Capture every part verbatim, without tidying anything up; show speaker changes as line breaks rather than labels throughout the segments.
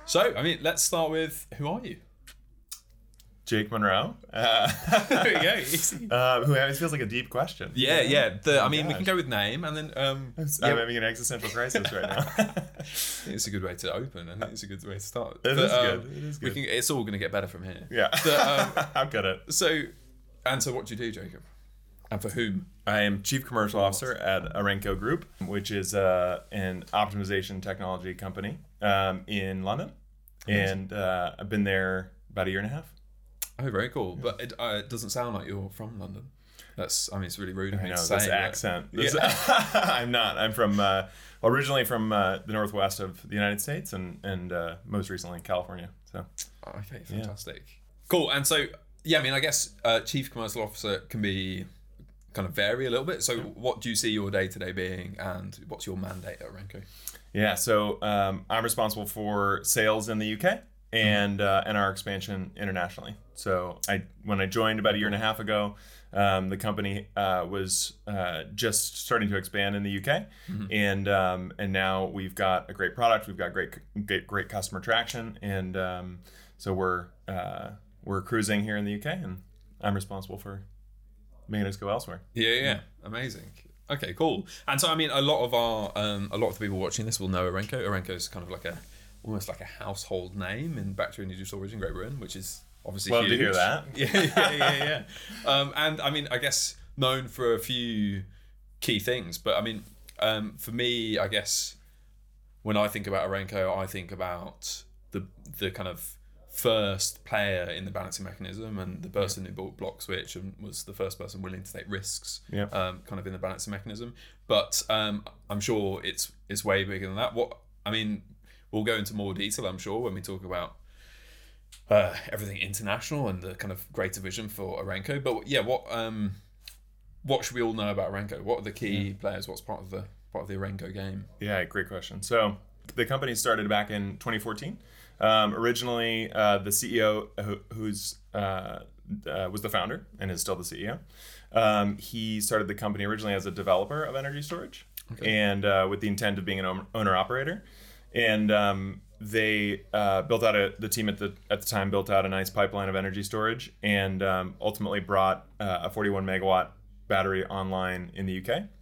So, I mean, let's start with, who are you?
Jake Monroe. Uh,
there we go. Easy.
Uh, who always feels like a deep question.
Yeah, yeah. The,
Oh
I mean,
gosh.
we can go with name and then... Um,
I'm
yeah.
having an existential crisis right now.
I think it's a good way to open. I think it's a good way to start.
It
But,
is
um,
good. It is good.
We can, it's all going to get better from here.
Yeah.
But, um,
I'll get it.
so, and so what do you do, Jacob? And for whom?
I am Chief Commercial Officer at Arenco Group, which is uh, an optimization technology company um, in London.
Amazing.
And uh, I've been there about a year and a half.
Oh, very cool. But it, uh, it doesn't sound like you're from London. That's, I mean, it's really rude of
I
me
know,
to
this
say. but-
accent. This,
Yeah.
I'm not. I'm from, uh, originally from uh, the northwest of the United States and, and uh, most recently California. So,
Okay, fantastic. Cool. And so, yeah, I mean, I guess uh, Chief Commercial Officer can be kind of vary a little bit. So what do you see your day-to-day being and what's your mandate at Arenco?
yeah, so um, I'm responsible for sales in the U K and uh, and our expansion internationally. So I when I joined about a year and a half ago, um, the company uh, was uh, just starting to expand in the U K,
Mm-hmm.
and um, and now we've got a great product, we've got great great, great customer traction, and um, so we're uh, we're cruising here in the U K, and I'm responsible for making us go elsewhere.
Yeah, yeah, amazing. Okay, cool. And so, I mean, a lot of our, um, a lot of the people watching this will know Arenco. Arenco is kind of like a, almost like a household name in battery energy storage in Great Britain, which is obviously
Love
huge.
to hear that.
Yeah, yeah, yeah, yeah. um, and I mean, I guess known for a few key things, but I mean, um, for me, I guess when I think about Arenco, I think about the the kind of first player in the balancing mechanism and the person who bought block switch and was the first person willing to take risks
Yeah.
um, kind of in the balancing mechanism. But um, I'm sure it's it's way bigger than that. What I mean, we'll go into more detail, I'm sure, when we talk about uh, everything international and the kind of greater vision for Arenco. But yeah, what um, what should we all know about Arenco? What are the key yeah. players? What's part of the part of the Arenco game?
Yeah, great question. So the company started back in twenty fourteen. Um, originally, uh, the C E O, who, who's uh, uh, was the founder and is still the C E O, um, he started the company originally as a developer of energy storage, okay. and uh, with the intent of being an owner operator. And um, they uh, built out a the team at the at the time built out a nice pipeline of energy storage, and um, ultimately brought uh, a forty-one megawatt battery online in the U K.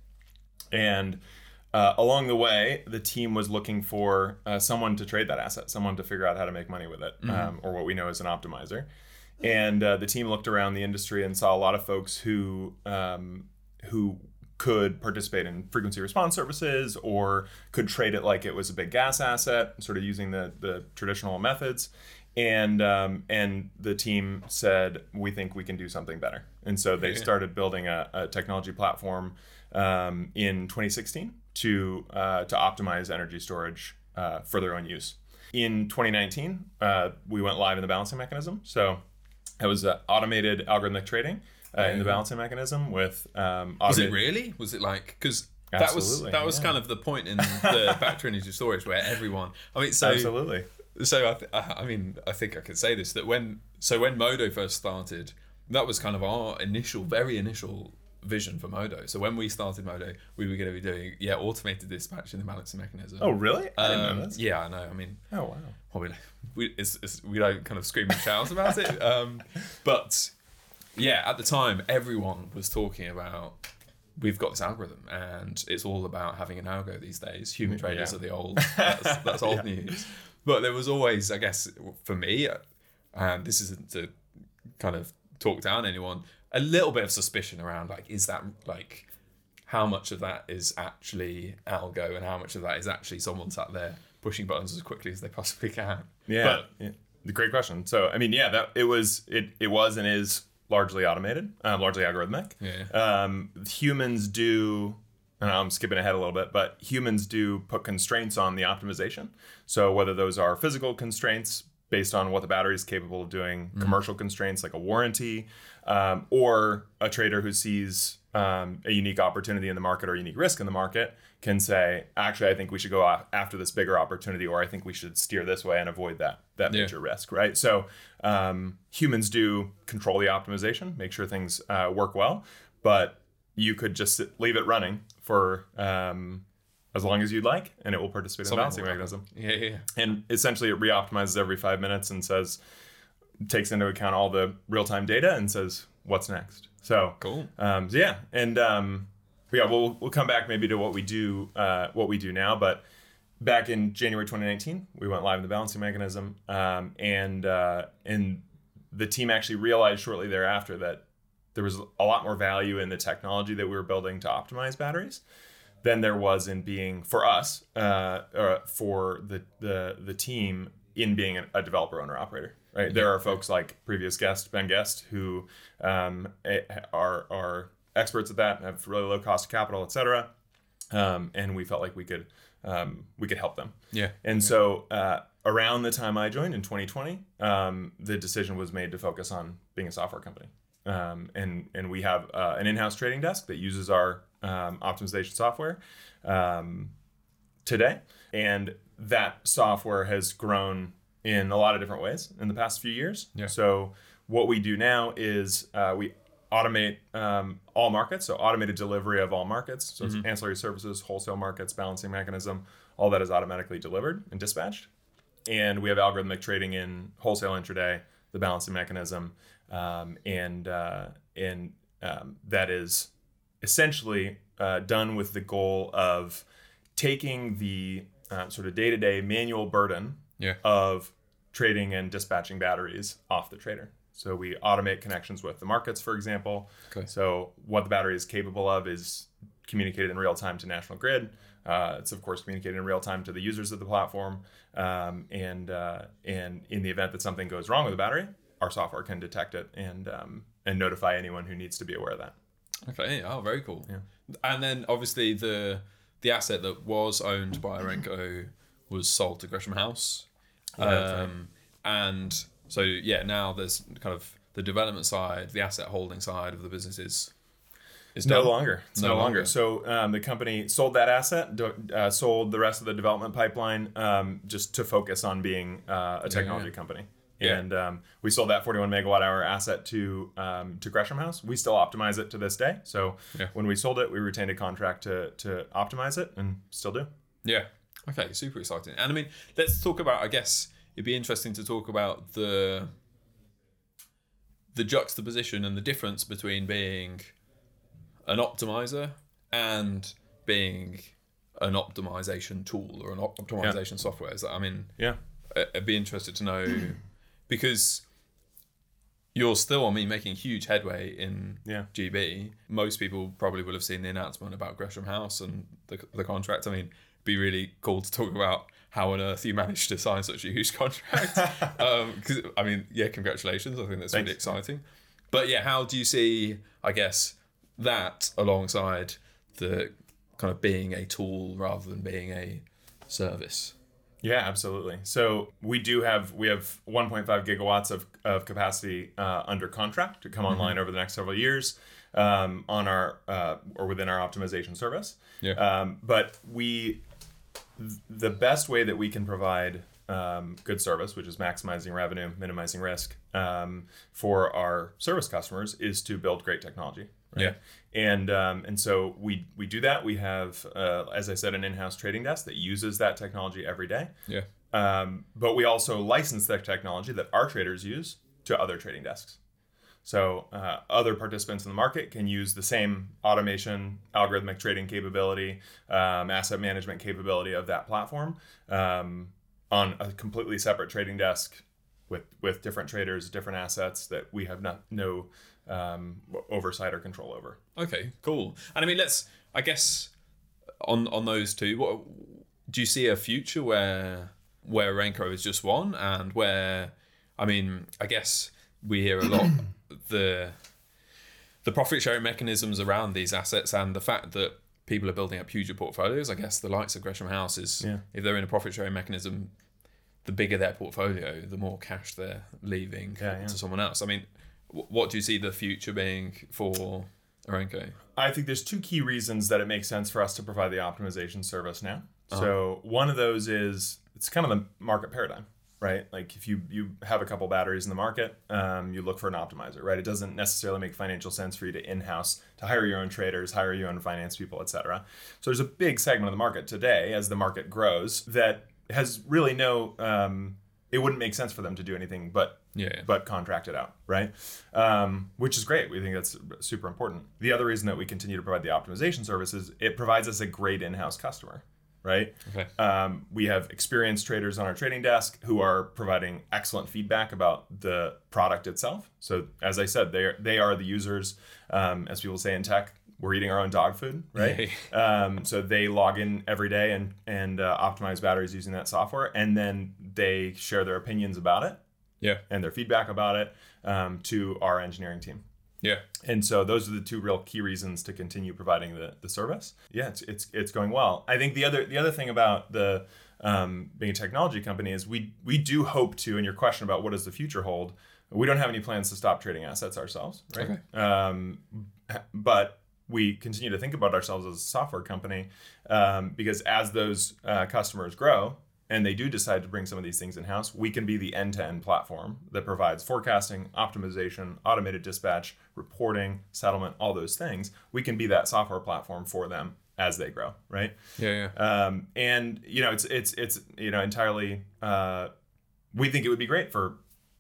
And Uh, along the way, the team was looking for uh, someone to trade that asset, someone to figure out how to make money with it, mm-hmm. um, or what we know as an optimizer. And uh, the team looked around the industry and saw a lot of folks who um, who could participate in frequency response services or could trade it like it was a big gas asset, sort of using the the traditional methods. And um, and the team said, we think we can do something better. And so they yeah. started building a, a technology platform um, in twenty sixteen to uh, to optimize energy storage uh, for their own use. In twenty nineteen, uh, we went live in the balancing mechanism. So it was uh, automated algorithmic trading uh, yeah. in the balancing mechanism with um,
was it really? Was it like, because that was that was yeah. kind of the point in the battery energy storage where everyone, I mean, so
absolutely.
So I, th- I mean, I think I could say this, that when so when Modo first started, that was kind of our initial, very initial vision for Modo. So when we started Modo, we were going to be doing yeah automated dispatch in the balancing mechanism.
Oh really? I didn't
um,
know this.
Yeah, I know. I mean,
oh wow.
Well, we we, it's, it's, we don't kind of scream and shout about it, um, but yeah, at the time, everyone was talking about, we've got this algorithm and it's all about having an algo these days. Human traders yeah. are the old. That's, that's old yeah. news. But there was always, I guess, for me, and this isn't to kind of talk down anyone, a little bit of suspicion around, like, is that, like, how much of that is actually algo and how much of that is actually someone sat there pushing buttons as quickly as they possibly can?
Yeah,
but,
yeah. The great question. So, I mean, yeah, that it was, it, it was and is largely automated, um, largely algorithmic.
Yeah.
Um, humans do... And I'm skipping ahead a little bit, but humans do put constraints on the optimization. So whether those are physical constraints based on what the battery is capable of doing, mm. commercial constraints like a warranty, um, or a trader who sees um, a unique opportunity in the market or a unique risk in the market can say, actually, I think we should go after this bigger opportunity, or I think we should steer this way and avoid that that
yeah.
major risk, right? So um, humans do control the optimization, make sure things uh, work well, but you could just sit, leave it running for um, as long as you'd like, and it will participate in the
Something
balancing
will
mechanism.
Yeah, yeah, yeah.
And essentially, it re-optimizes every five minutes and says, takes into account all the real-time data and says, what's next? So
Cool.
Um, so yeah, and um, yeah, we'll we'll come back maybe to what we do uh, what we do now, but back in January twenty nineteen, we went live in the balancing mechanism, um, and uh, and the team actually realized shortly thereafter that there was a lot more value in the technology that we were building to optimize batteries than there was in being for us uh, or for the the the team in being a, a developer owner operator. Right, there are folks like previous guest Ben Guest who um, are are experts at that and have really low cost of capital, et cetera. Um, and we felt like we could um, we could help them.
Yeah.
And so uh, around the time I joined in twenty twenty, um, the decision was made to focus on being a software company. Um, and and we have uh, an in-house trading desk that uses our um, optimization software um, today, and that software has grown in a lot of different ways in the past few years.
Yeah.
So what we do now is uh, we automate um, all markets, so automated delivery of all markets. So
Mm-hmm.
it's ancillary services, wholesale markets, balancing mechanism, all that is automatically delivered and dispatched. And we have algorithmic trading in wholesale intraday, the balancing mechanism, um, and uh, and um, that is essentially uh, done with the goal of taking the uh, sort of day-to-day manual burden
Yeah.
of trading and dispatching batteries off the trader. So we automate connections with the markets, for example.
Okay.
So what the battery is capable of is communicated in real time to National Grid. Uh, it's of course communicated in real time to the users of the platform. Um, and uh, and in the event that something goes wrong with the battery, our software can detect it and um, and notify anyone who needs to be aware of that.
Okay. Oh, very cool.
Yeah.
And then obviously the the asset that was owned by Arenco was sold to Gresham House.
Yeah, that's right.
Um, and so yeah, now there's kind of the development side, the asset holding side of the business is is
No
done.
longer. It's no,
No
longer.
longer.
So um, the company sold that asset, do- uh, sold the rest of the development pipeline um, just to focus on being uh, a technology
yeah.
company.
Yeah.
And um, we sold that forty-one megawatt hour asset to um, to Gresham House. We still optimize it to this day. So
Yeah.
when we sold it, we retained a contract to to optimize it, and still do.
Yeah. Okay, super exciting. And I mean, let's talk about, I guess it'd be interesting to talk about the the juxtaposition and the difference between being an optimizer and being an optimization tool or an op- optimization software. Is that, I mean,
Yeah.
I- I'd be interested to know because you're still, I mean, making huge headway in
Yeah.
G B. Most people probably will have seen the announcement about Gresham House and the the contract. I mean, it'd be really cool to talk about how on earth you managed to sign such a huge contract. Because um, I mean, yeah, congratulations. I think that's
Thanks.
really exciting. But yeah, how do you see, I guess, that alongside the kind of being a tool rather than being a service?
Yeah, absolutely. So we do have we have one point five gigawatts of, of capacity uh, under contract to come online over the next several years um, on our uh, or within our optimization service.
Yeah.
Um, but we th- the best way that we can provide um, good service, which is maximizing revenue, minimizing risk um, for our service customers, is to build great technology. Right?
Yeah.
And um, and so we we do that. We have, uh, as I said, an in-house trading desk that uses that technology every day.
Yeah.
Um, but we also license that technology that our traders use to other trading desks. So uh, other participants in the market can use the same automation, algorithmic trading capability, um, asset management capability of that platform um, on a completely separate trading desk with with different traders, different assets that we have not no um, oversight or control over.
Okay, cool. And I mean, let's, I guess, on on those two, what do you see a future where where Arenco is just one, and where, I mean, I guess we hear a lot the the profit sharing mechanisms around these assets and the fact that people are building up huger portfolios. I guess the likes of Gresham House is,
Yeah.
if they're in a profit sharing mechanism, the bigger their portfolio, the more cash they're leaving
Yeah, yeah.
to someone else. I mean, wh- what do you see the future being for Arenco?
I think there's two key reasons that it makes sense for us to provide the optimization service now. So one of those is it's kind of the market paradigm. right? Like if you you have a couple batteries in the market, um, you look for an optimizer, right? It doesn't necessarily make financial sense for you to in-house, to hire your own traders, hire your own finance people, et cetera. So there's a big segment of the market today, as the market grows, that has really no, um, it wouldn't make sense for them to do anything but
Yeah, yeah.
but contract it out, right? Um, which is great. We think that's super important. The other reason that we continue to provide the optimization services, it provides us a great in-house customer, right?
Okay.
Um, we have experienced traders on our trading desk who are providing excellent feedback about the product itself. So as I said, they are, they are the users, um, as people say in tech, we're eating our own dog food, right? um, so they log in every day and, and uh, optimize batteries using that software. And then they share their opinions about it.
Yeah.
And their feedback about it um, to our engineering team.
Yeah.
And so those are the two real key reasons to continue providing the, the service. Yeah, it's, it's it's going well. I think the other the other thing about the um, being a technology company is we we do hope to, and your question about what does the future hold, we don't have any plans to stop trading assets ourselves, right?
Okay.
Um, but we continue to think about ourselves as a software company um, because as those uh, customers grow, and they do decide to bring some of these things in-house, we can be the end-to-end platform that provides forecasting, optimization, automated dispatch, reporting, settlement, all those things. We can be that software platform for them as they grow, right?
Yeah, yeah.
Um, and you know, it's it's it's you know entirely. Uh, we think it would be great for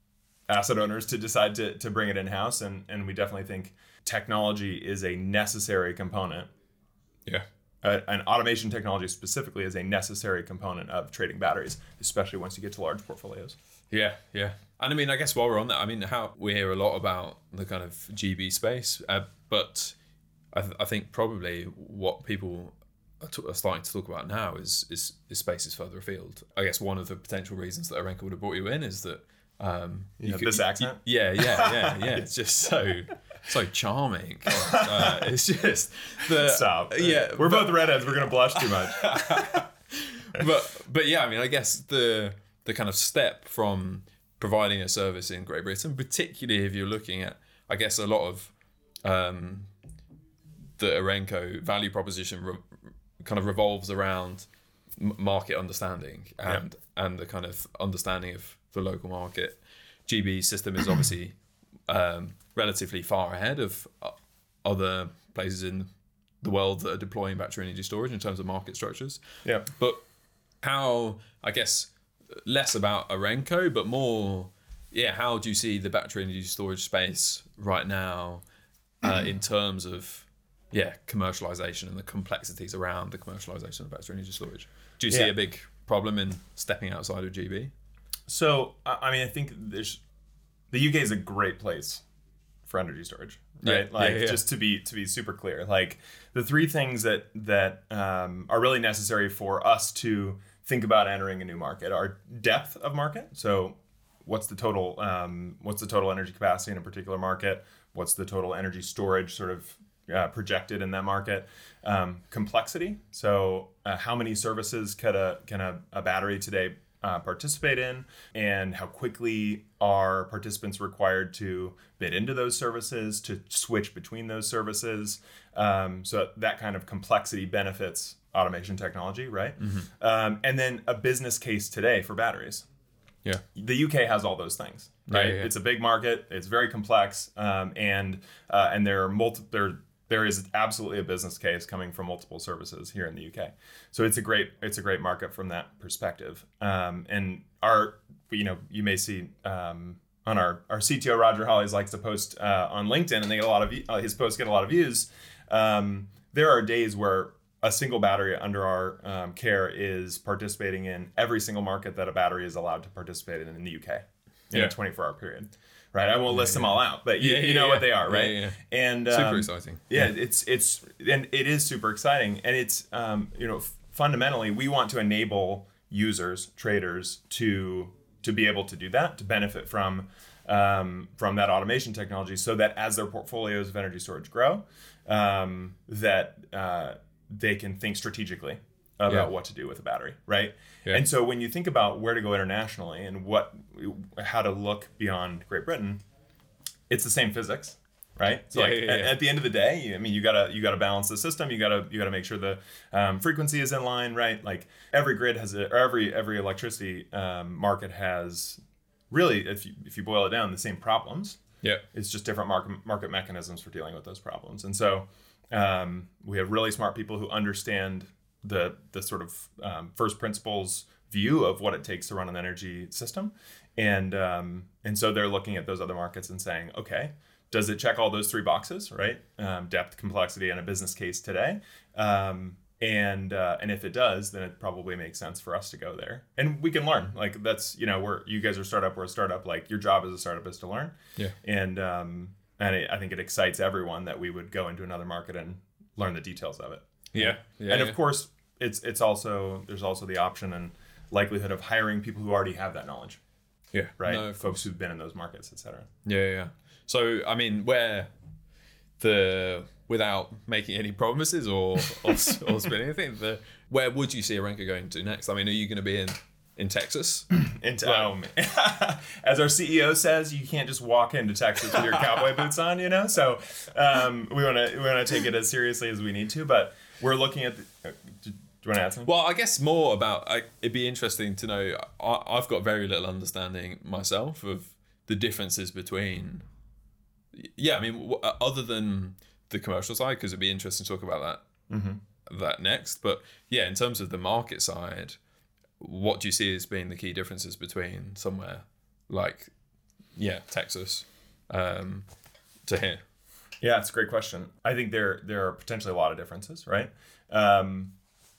asset owners to decide to to bring it in-house, and and we definitely think technology is a necessary component.
Yeah.
Uh, and automation technology specifically is a necessary component of trading batteries, especially once you get to large portfolios.
Yeah, yeah. And I mean, I guess while we're on that, I mean, how we hear a lot about the kind of G B space, uh, but I, th- I think probably what people are, t- are starting to talk about now is, is is spaces further afield. I guess one of the potential reasons that Arenco would have brought you in is that um,
you know, this accent.
You, yeah, yeah, yeah, yeah. It's just so so charming. Uh, it's just the
Stop.
Yeah,
we're
but,
both redheads. We're gonna blush too much.
but but yeah, I mean, I guess the the kind of step from providing a service in Great Britain, particularly if you're looking at, I guess, a lot of um, the Arenco value proposition re- kind of revolves around m- market understanding and yeah. and the kind of understanding of the local market. G B system is obviously um, relatively far ahead of other places in the world that are deploying battery energy storage in terms of market structures.
Yeah.
But how, I guess, less about Arenco, but more, yeah, how do you see the battery energy storage space right now uh, in terms of, yeah, commercialization and the complexities around the commercialization of battery energy storage? Do you see
yeah.
a big problem in stepping outside of G B?
So, I mean, I think there's, the U K is a great place for energy storage, right?
Yeah,
like
yeah, yeah.
just to be to be super clear, like the three things that that um, are really necessary for us to think about entering a new market are depth of market. So, what's the total um, what's the total energy capacity in a particular market? What's the total energy storage sort of uh, projected in that market? Um, complexity. So, uh, how many services can a can a, a battery today Uh, participate in, and how quickly are participants required to bid into those services, to switch between those services. Um, so that kind of complexity benefits automation technology, right? Mm-hmm. Um, and then a business case today for batteries.
Yeah.
The U K has all those things, right?
Yeah, yeah, yeah.
It's a big market. It's very complex, um, and uh, and there are multi- there there is absolutely a business case coming from multiple services here in the U K. So it's a great it's a great market from that perspective. Um, and our you know you may see um, on our our C T O Roger Hollies likes to post uh, on LinkedIn, and they get a lot of uh, his posts get a lot of views. Um, there are days where a single battery under our um, care is participating in every single market that a battery is allowed to participate in in the U K in
Yeah.
a twenty-four hour period. Right, I won't list
yeah.
them all out, but you,
Yeah,
you
yeah,
know
yeah.
what they are, right?
Yeah, yeah.
And um,
Super exciting.
Yeah, it's it's and it is super exciting, and it's um, you know f- fundamentally we want to enable users, traders to to be able to do that, to benefit from um, from that automation technology, so that as their portfolios of energy storage grow, um, that uh, they can think strategically about
Yeah.
what to do with a battery, right?
Yeah.
And so when you think about where to go internationally and what how to look beyond Great Britain, it's the same physics, right? So
Yeah,
like
yeah, yeah.
At, at the end of the day, I mean, you gotta you gotta balance the system. You gotta you gotta make sure the um, frequency is in line, right? Like every grid has a, or every every electricity um, market has really, if you if you boil it down, the same problems.
Yeah.
It's just different market market mechanisms for dealing with those problems. And so um, we have really smart people who understand the the sort of um, first principles view of what it takes to run an energy system, and um, and so they're looking at those other markets and saying, okay, does it check all those three boxes, right? Um, depth, complexity, and a business case today. Um, and uh, and if it does, then it probably makes sense for us to go there, and we can learn. Like that's you know we're you guys are a startup, we're a startup. Like your job as a startup is to learn.
Yeah.
And um, and it, I think it excites everyone that we would go into another market and learn the details of it.
Yeah. yeah
and
yeah.
of course, it's it's also there's also the option and likelihood of hiring people who already have that knowledge,
Yeah.
right?
No, of
Folks who've been in those markets, et cetera.
Yeah, yeah. So I mean, where the without making any promises or or, or spinning anything, the where would you see Arenco going to next? I mean, are you going to be in in Texas?
Into, um, as our C E O says, you can't just walk into Texas with your cowboy boots on, you know. So um, we want to we want to take it as seriously as we need to, but we're looking at. The, uh, do you want to add something?
Well, I guess more about I, it'd be interesting to know. I, I've got very little understanding myself of the differences between. Yeah, I mean, w- other than the commercial side, because it'd be interesting to talk about that
Mm-hmm.
that next. But yeah, in terms of the market side, what do you see as being the key differences between somewhere like, yeah, Texas, um, to here?
Yeah, it's a great question. I think there there are potentially a lot of differences, right? Um,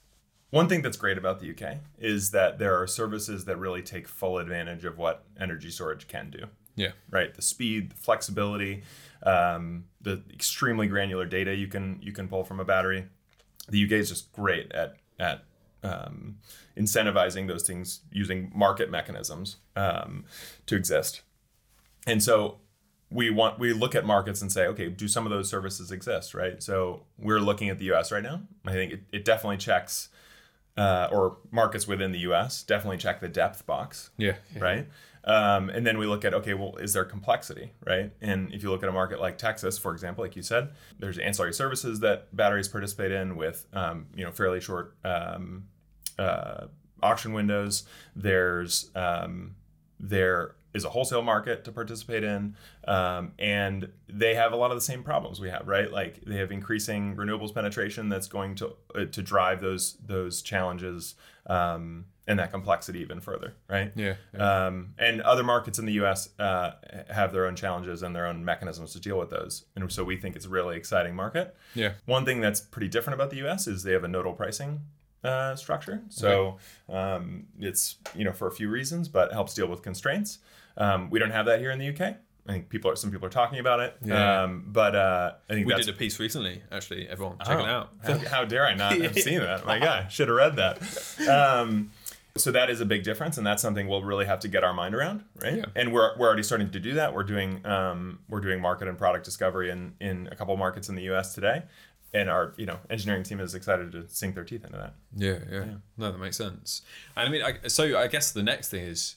one thing that's great about the U K is that there are services that really take full advantage of what energy storage can do.
Yeah.
Right, the speed, the flexibility, um, the extremely granular data you can you can pull from a battery. The U K is just great at at um, incentivizing those things using market mechanisms um, to exist. And so we want we look at markets and say, okay, do some of those services exist, right? So we're looking at the U S right now. I think it, it definitely checks, uh, or markets within the U S definitely check the depth box,
Yeah. yeah.
right? Um, and then we look at, okay, well, is there complexity, right? And if you look at a market like Texas, for example, like you said, there's ancillary services that batteries participate in with, um, you know, fairly short um, uh, auction windows. There's um, there is a wholesale market to participate in, um, and they have a lot of the same problems we have, right? Like they have increasing renewables penetration that's going to uh, to drive those those challenges. Um, and that complexity even further, right?
Yeah. yeah.
Um, and other markets in the U S uh, have their own challenges and their own mechanisms to deal with those. And so we think it's a really exciting market.
Yeah.
One thing that's pretty different about the U S is they have a nodal pricing uh, structure. So um, it's, you know, for a few reasons, but it helps deal with constraints. Um, we don't have that here in the U K. I think people are, some people are talking about it.
Yeah.
Um, but uh, I think
We
that's...
did a piece recently, actually. Everyone, check
Oh,
it out.
How, how dare I not have seen that? My God, should have read that. Um, So that is a big difference, and that's something we'll really have to get our mind around, right?
Yeah.
And we're we're already starting to do that. We're doing um, we're doing market and product discovery in, in a couple of markets in the U S today, and our you know engineering team is excited to sink their teeth into that.
Yeah, yeah, yeah. No, that makes sense. And I mean, I, so I guess the next thing is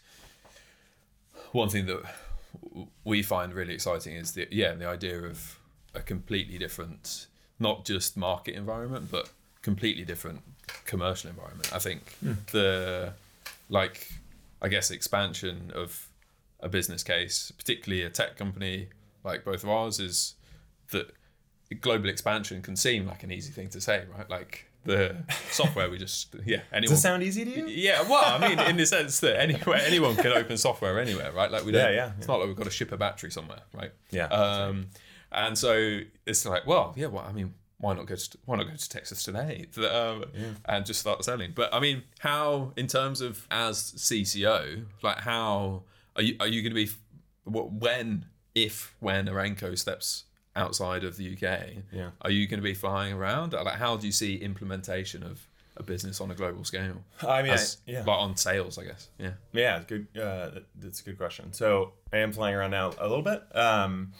one thing that we find really exciting is the yeah the idea of a completely different, not just market environment, but completely different commercial environment. I think
Hmm.
the like I guess expansion of a business case, particularly a tech company like both of ours, is that global expansion can seem like an easy thing to say, right? Like the software we just yeah anyone
Does it sound easy to you?
yeah well I mean in the sense that anywhere anyone can open software anywhere, right? Like we don't
Yeah, yeah,
it's
yeah.
not like we've got to ship a battery somewhere, right?
Yeah.
Um, and so it's like, well, yeah, well, I mean, why not go to why not go to Texas today, um, and just start selling? But I mean, how in terms of as C C O, like how are you are you going to be what when if when Arenco steps outside of the U K,
Yeah.
are you going to be flying around? Like, how do you see implementation of a business on a global scale?
I mean,
As,
I, yeah,
like on sales, I guess. Yeah.
yeah, it's good. Uh, that- that's a good question. So I am flying around now a little bit. Um,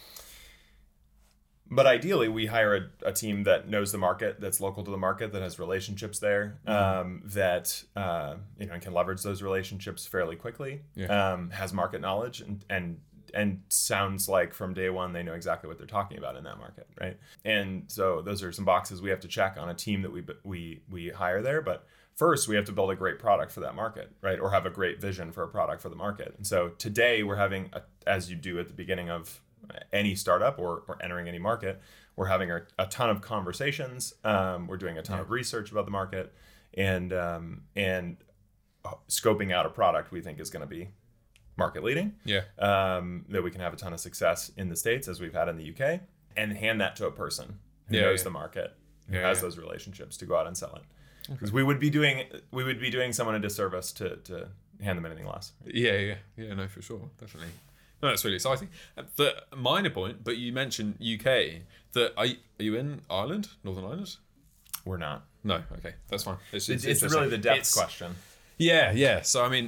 But ideally, we hire a, a team that knows the market, that's local to the market, that has relationships there, um, that uh, you know can leverage those relationships fairly quickly,
Yeah.
um, has market knowledge, and, and and sounds like from day one they know exactly what they're talking about in that market, right? And so those are some boxes we have to check on a team that we we we hire there. But first, we have to build a great product for that market, right? Or have a great vision for a product for the market. And so today we're having, a, as you do at the beginning of any startup or, or entering any market, we're having a, a ton of conversations. Um, we're doing a ton
yeah.
of research about the market, and um, and scoping out a product we think is going to be market leading.
Yeah.
Um, that we can have a ton of success in the States as we've had in the U K, and hand that to a person who
Yeah,
knows
yeah.
the market, who
Yeah,
has
yeah.
those relationships to go out and sell it. Because we would be doing we would be doing someone a disservice to to hand them anything less.
Yeah, yeah, yeah. No, for sure, definitely. No, that's really exciting. Uh, The minor point, but you mentioned U K. That are you, are you in Ireland, Northern Ireland?
We're not.
No, okay, that's fine. It's,
It's,
it's
it's really the depth
It's-
question.
Yeah, yeah. So I mean,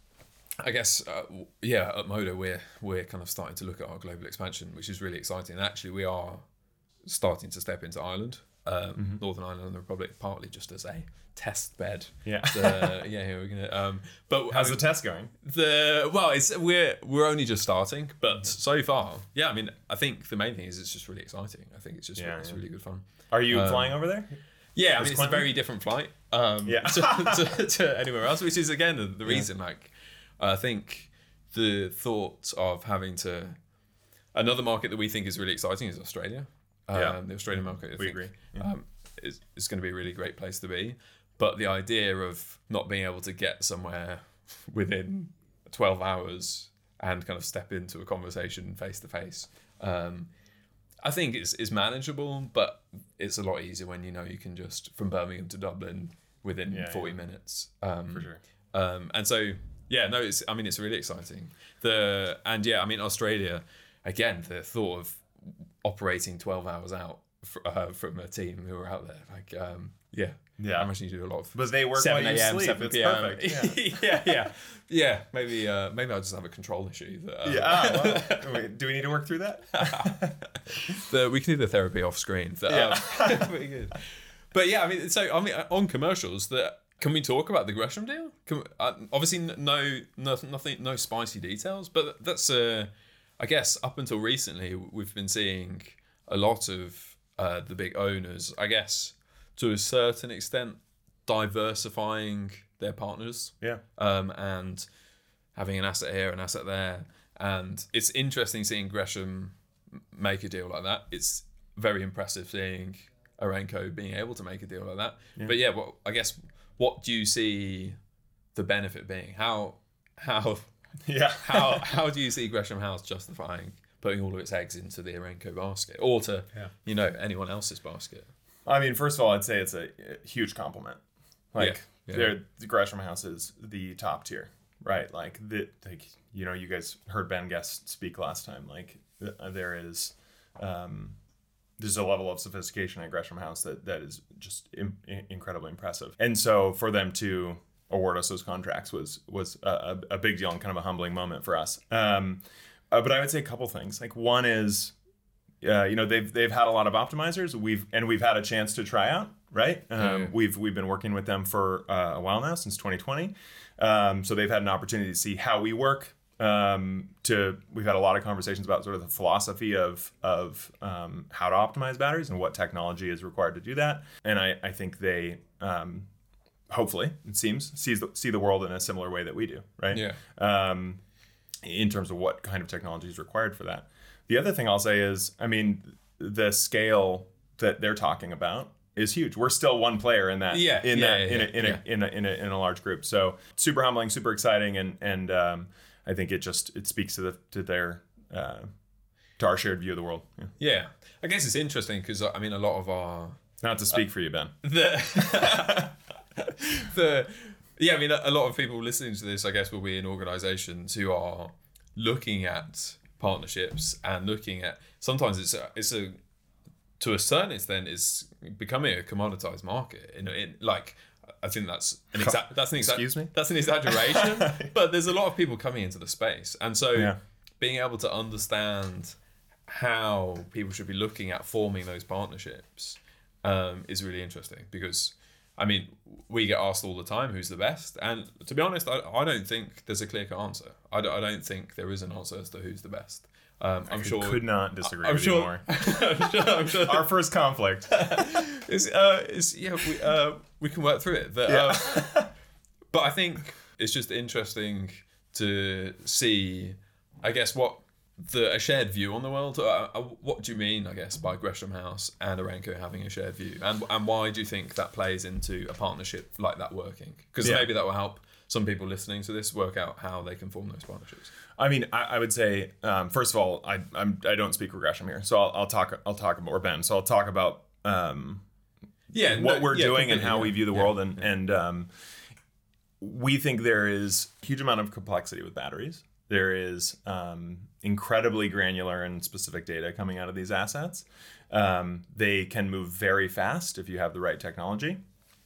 I guess uh, w- yeah. At Modo, we're we're kind of starting to look at our global expansion, which is really exciting. And actually, we are starting to step into Ireland, um, Northern Ireland and the Republic, partly just as a test bed.
Yeah.
Uh, yeah, we're gonna. Um, but
How's
I mean,
the test going?
the well, it's we're we're only just starting, but so far, yeah. I mean, I think the main thing is it's just really exciting. I think it's just
Yeah,
it's
yeah.
really good fun.
Are you
Um,
flying over there?
Yeah, I
Is
mean, it's
Quentin-
a very different flight um,
Yeah.
to, to, to anywhere else, which is, again, the, the reason, like, I think the thought of having to... Another market that we think is really exciting is Australia. Um,
Yeah.
The Australian market, I
We
think,
agree.
um, is, is going to be a really great place to be. But the idea of not being able to get somewhere within twelve hours and kind of step into a conversation face-to-face... Um, I think it's, it's manageable, but it's a lot easier when you know you can just from Birmingham to Dublin within
Yeah,
forty
yeah.
minutes. Um,
For sure.
Um, and so yeah, no, it's I mean it's really exciting. The and yeah, I mean Australia again. The thought of operating twelve hours out fr- uh, from a team who are out there, like um, yeah,
Yeah.
I imagine you do a lot of
But they work
seven
while you
a.m.,
sleep.
seven
It's
p.m.
perfect. Yeah.
yeah, yeah, yeah. Maybe uh, maybe I just have a control issue. That, uh,
Yeah. Ah, well, wait, do we need to work through that?
the, we can do the therapy off screen. That,
Yeah.
um, pretty good. But yeah, I mean, so I mean, on commercials, that can we talk about the Gresham deal? Can, uh, obviously, n- no, no, nothing, no spicy details. But that's, uh, I guess, up until recently, we've been seeing a lot of uh, the big owners, I guess, to a certain extent, diversifying their partners.
Yeah.
Um, and having an asset here, an asset there, and it's interesting seeing Gresham make a deal like that. It's very impressive seeing Arenco being able to make a deal like that.
Yeah.
But yeah, well, I guess what do you see the benefit being? How how
Yeah.
how how do you see Gresham House justifying putting all of its eggs into the Arenco basket, or to
Yeah.
you know anyone else's basket?
I mean, first of all, I'd say it's a, a huge compliment. Like,
Yeah, yeah.
they're the Gresham House is the top tier, right? Like, the like you know, you guys heard Ben Guest speak last time. Like, th- there is, um, there's a level of sophistication at Gresham House that that is just in, in- incredibly impressive. And so, for them to award us those contracts was was a, a a big deal and kind of a humbling moment for us. Um, uh, but I would say a couple things. Like, one is. Uh, you know they've they've had a lot of optimizers. We've and we've had a chance to try out, right? Um,
Yeah.
We've we've been working with them for uh, a while now, since twenty twenty. Um, so they've had an opportunity to see how we work. Um, to we've had a lot of conversations about sort of the philosophy of of um, how to optimize batteries and what technology is required to do that. And I I think they um, hopefully it seems sees the, see the world in a similar way that we do, right?
Yeah.
Um, in terms of what kind of technology is required for that. The other thing I'll say is, I mean, the scale that they're talking about is huge. We're still one player in that,
Yeah,
in
yeah,
that,
yeah,
in, a,
yeah,
in,
yeah.
a, in a in a in a large group. So super humbling, super exciting, and and um, I think it just it speaks to the to their uh, to our shared view of the world. Yeah.
Yeah, I guess it's interesting because I mean a lot of our
Not to speak for you, Ben.
the the yeah, I mean a lot of people listening to this, I guess, will be in organisations who are looking at partnerships and looking at sometimes it's a, it's a to a certain extent it's becoming a commoditized market. In, in like I think that's an exact that's an exact
Excuse me?
that's an exaggeration, but there's a lot of people coming into the space, and so
Yeah.
being able to understand how people should be looking at forming those partnerships um, is really interesting because I mean, we get asked all the time who's the best, and to be honest, I, I don't think there's a clear-cut answer. I, d- I don't think there is an answer as to who's the best. Um, I'm
I
sure.
could not disagree
I'm
with
sure,
you more.
I'm sure. I'm sure.
Our first conflict.
is uh, is yeah, we uh, we can work through it. But,
Yeah.
uh, but I think it's just interesting to see, I guess, what the a shared view on the world. Uh, uh, what do you mean, I guess, by Gresham House and Aramco having a shared view, and and why do you think that plays into a partnership like that working? Because
Yeah.
maybe that will help some people listening to this work out how they can form those partnerships.
I mean, I, I would say, um, first of all, I I'm, I don't speak for Gresham here, so I'll, I'll talk I'll talk about or Ben. So I'll talk about um,
Yeah,
what
no,
we're
yeah,
doing and how
completely,
we view the
yeah,
world, and
yeah.
and um, we think there is a huge amount of complexity with batteries. There is um, incredibly granular and specific data coming out of these assets. Um, they can move very fast if you have the right technology,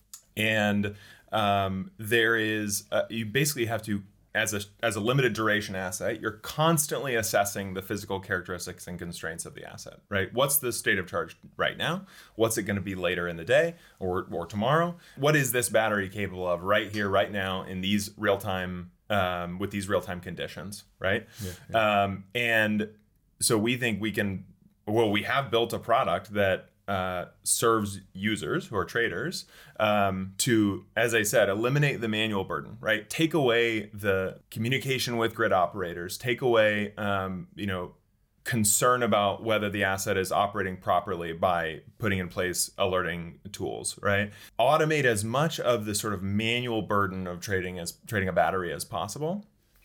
and um, there is uh, you basically have to, as a as a limited duration asset, you're constantly assessing the physical characteristics and constraints of the asset, right? What's the state of charge right now? What's it going to be later in the day or or tomorrow? What is this battery capable of right here, right now, in these real time um, with these real time conditions, right?
Yeah, yeah.
Um, and so we think we can. Well, we have built a product that uh, serves users who are traders um, to, as I said, eliminate the manual burden, right? Take away the communication with grid operators, take away, um, you know, concern about whether the asset is operating properly by putting in place alerting tools, right? Automate as much of the sort of manual burden of trading as trading a battery as possible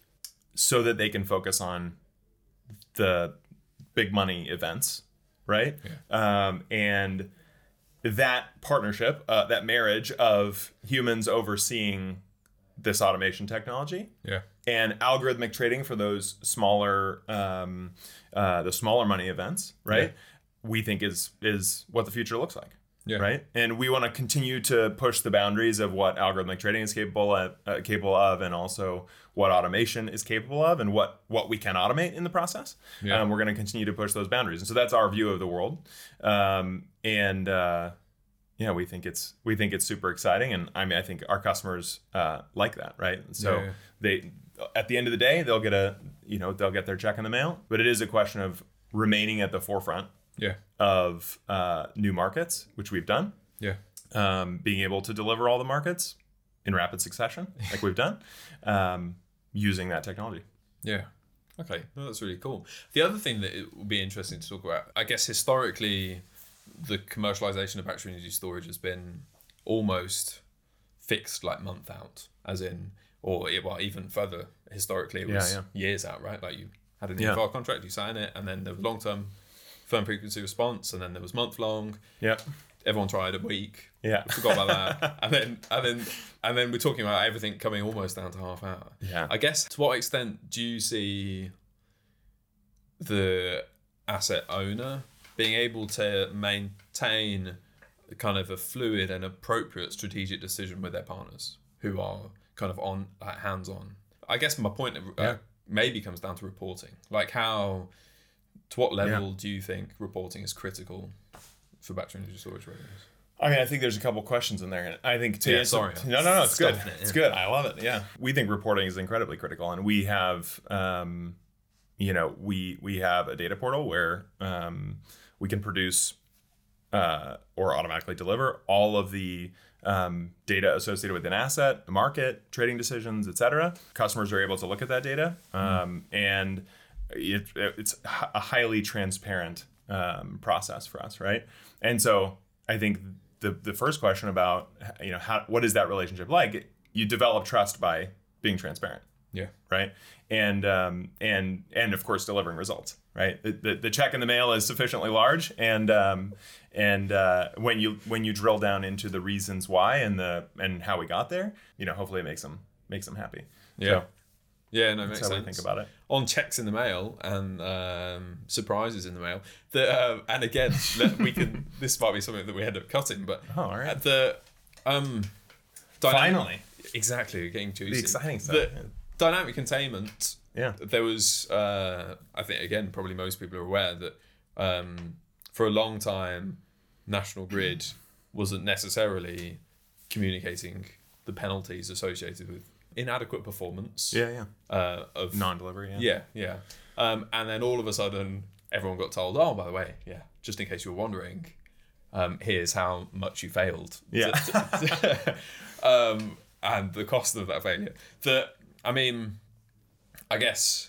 so that they can focus on the big money events, right? Yeah. Um, and that partnership, uh, that marriage of humans overseeing this automation technology,
Yeah.
and algorithmic trading for those smaller, um, uh, the smaller money events, right? Yeah. We think is is what the future looks like. Yeah. Right. And we want to continue to push the boundaries of what algorithmic trading is capable of, uh, capable of, and also what automation is capable of, and what what we can automate in the process. Yeah. Um, we're going to continue to push those boundaries, and so that's our view of the world. Um, and uh, yeah, we think it's we think it's super exciting, and I mean, I think our customers uh, like that, right? So yeah, yeah. they, at the end of the day, they'll get a you know they'll get their check in the mail, but it is a question of remaining at the forefront. Yeah. Of uh, new markets, which we've done. Yeah. Um, being able to deliver all the markets in rapid succession, like we've done, um, using that technology.
Yeah. Okay. No, that's really cool. The other thing that it would be interesting to talk about, I guess historically, the commercialization of battery energy storage has been almost fixed, like month out, as in, or well, even further historically, it was yeah, yeah. years out, right? Like you had an E F R yeah. contract, you sign it, and then there was long term firm frequency response, and then there was month long. Yeah. Everyone tried a week. Yeah. Forgot about that. and then and then and then we're talking about everything coming almost down to half hour. Yeah. I guess to what extent do you see the asset owner being able to maintain kind of a fluid and appropriate strategic decision with their partners who are kind of on like hands on? I guess my point uh, yeah. maybe comes down to reporting. Like how To what level yeah. do you think reporting is critical for battery energy storage revenues?
I mean, I think there's a couple questions in there. I think to
yeah,
answer,
sorry,
no, no, no, it's good.
It, yeah.
It's good. I love it. Yeah, we think reporting is incredibly critical, and we have, um, you know, we we have a data portal where um, we can produce uh, or automatically deliver all of the um, data associated with an asset, the market, trading decisions, et cetera. Customers are able to look at that data, um, mm. and It, it's a highly transparent um, process for us, right? And so I think the the first question about you know how what is that relationship like? You develop trust by being transparent, yeah, right, and um, and and of course delivering results, right? The, the the check in the mail is sufficiently large, and um, and uh, when you when you drill down into the reasons why and the and how we got there, you know, hopefully it makes them makes them happy.
Yeah. So, Yeah, no, it makes
That's how
sense.
we think about it.
On checks in the mail and um, surprises in the mail. The uh, and again, we can. This might be something that we end up cutting, but
oh, all right.
At the um,
dynamic, finally,
exactly, we're getting juicy.
The exciting stuff.
The
yeah.
dynamic containment.
Yeah,
there was. Uh, I think again, probably most people are aware that um, for a long time, National Grid wasn't necessarily communicating the penalties associated with inadequate performance.
Yeah, yeah.
Uh, of
Non-delivery. Yeah.
Yeah, yeah. Um, and then all of a sudden, everyone got told, oh, by the way, yeah, just in case you were wondering, um, here's how much you failed.
Yeah.
um, and the cost of that failure. The, I mean, I guess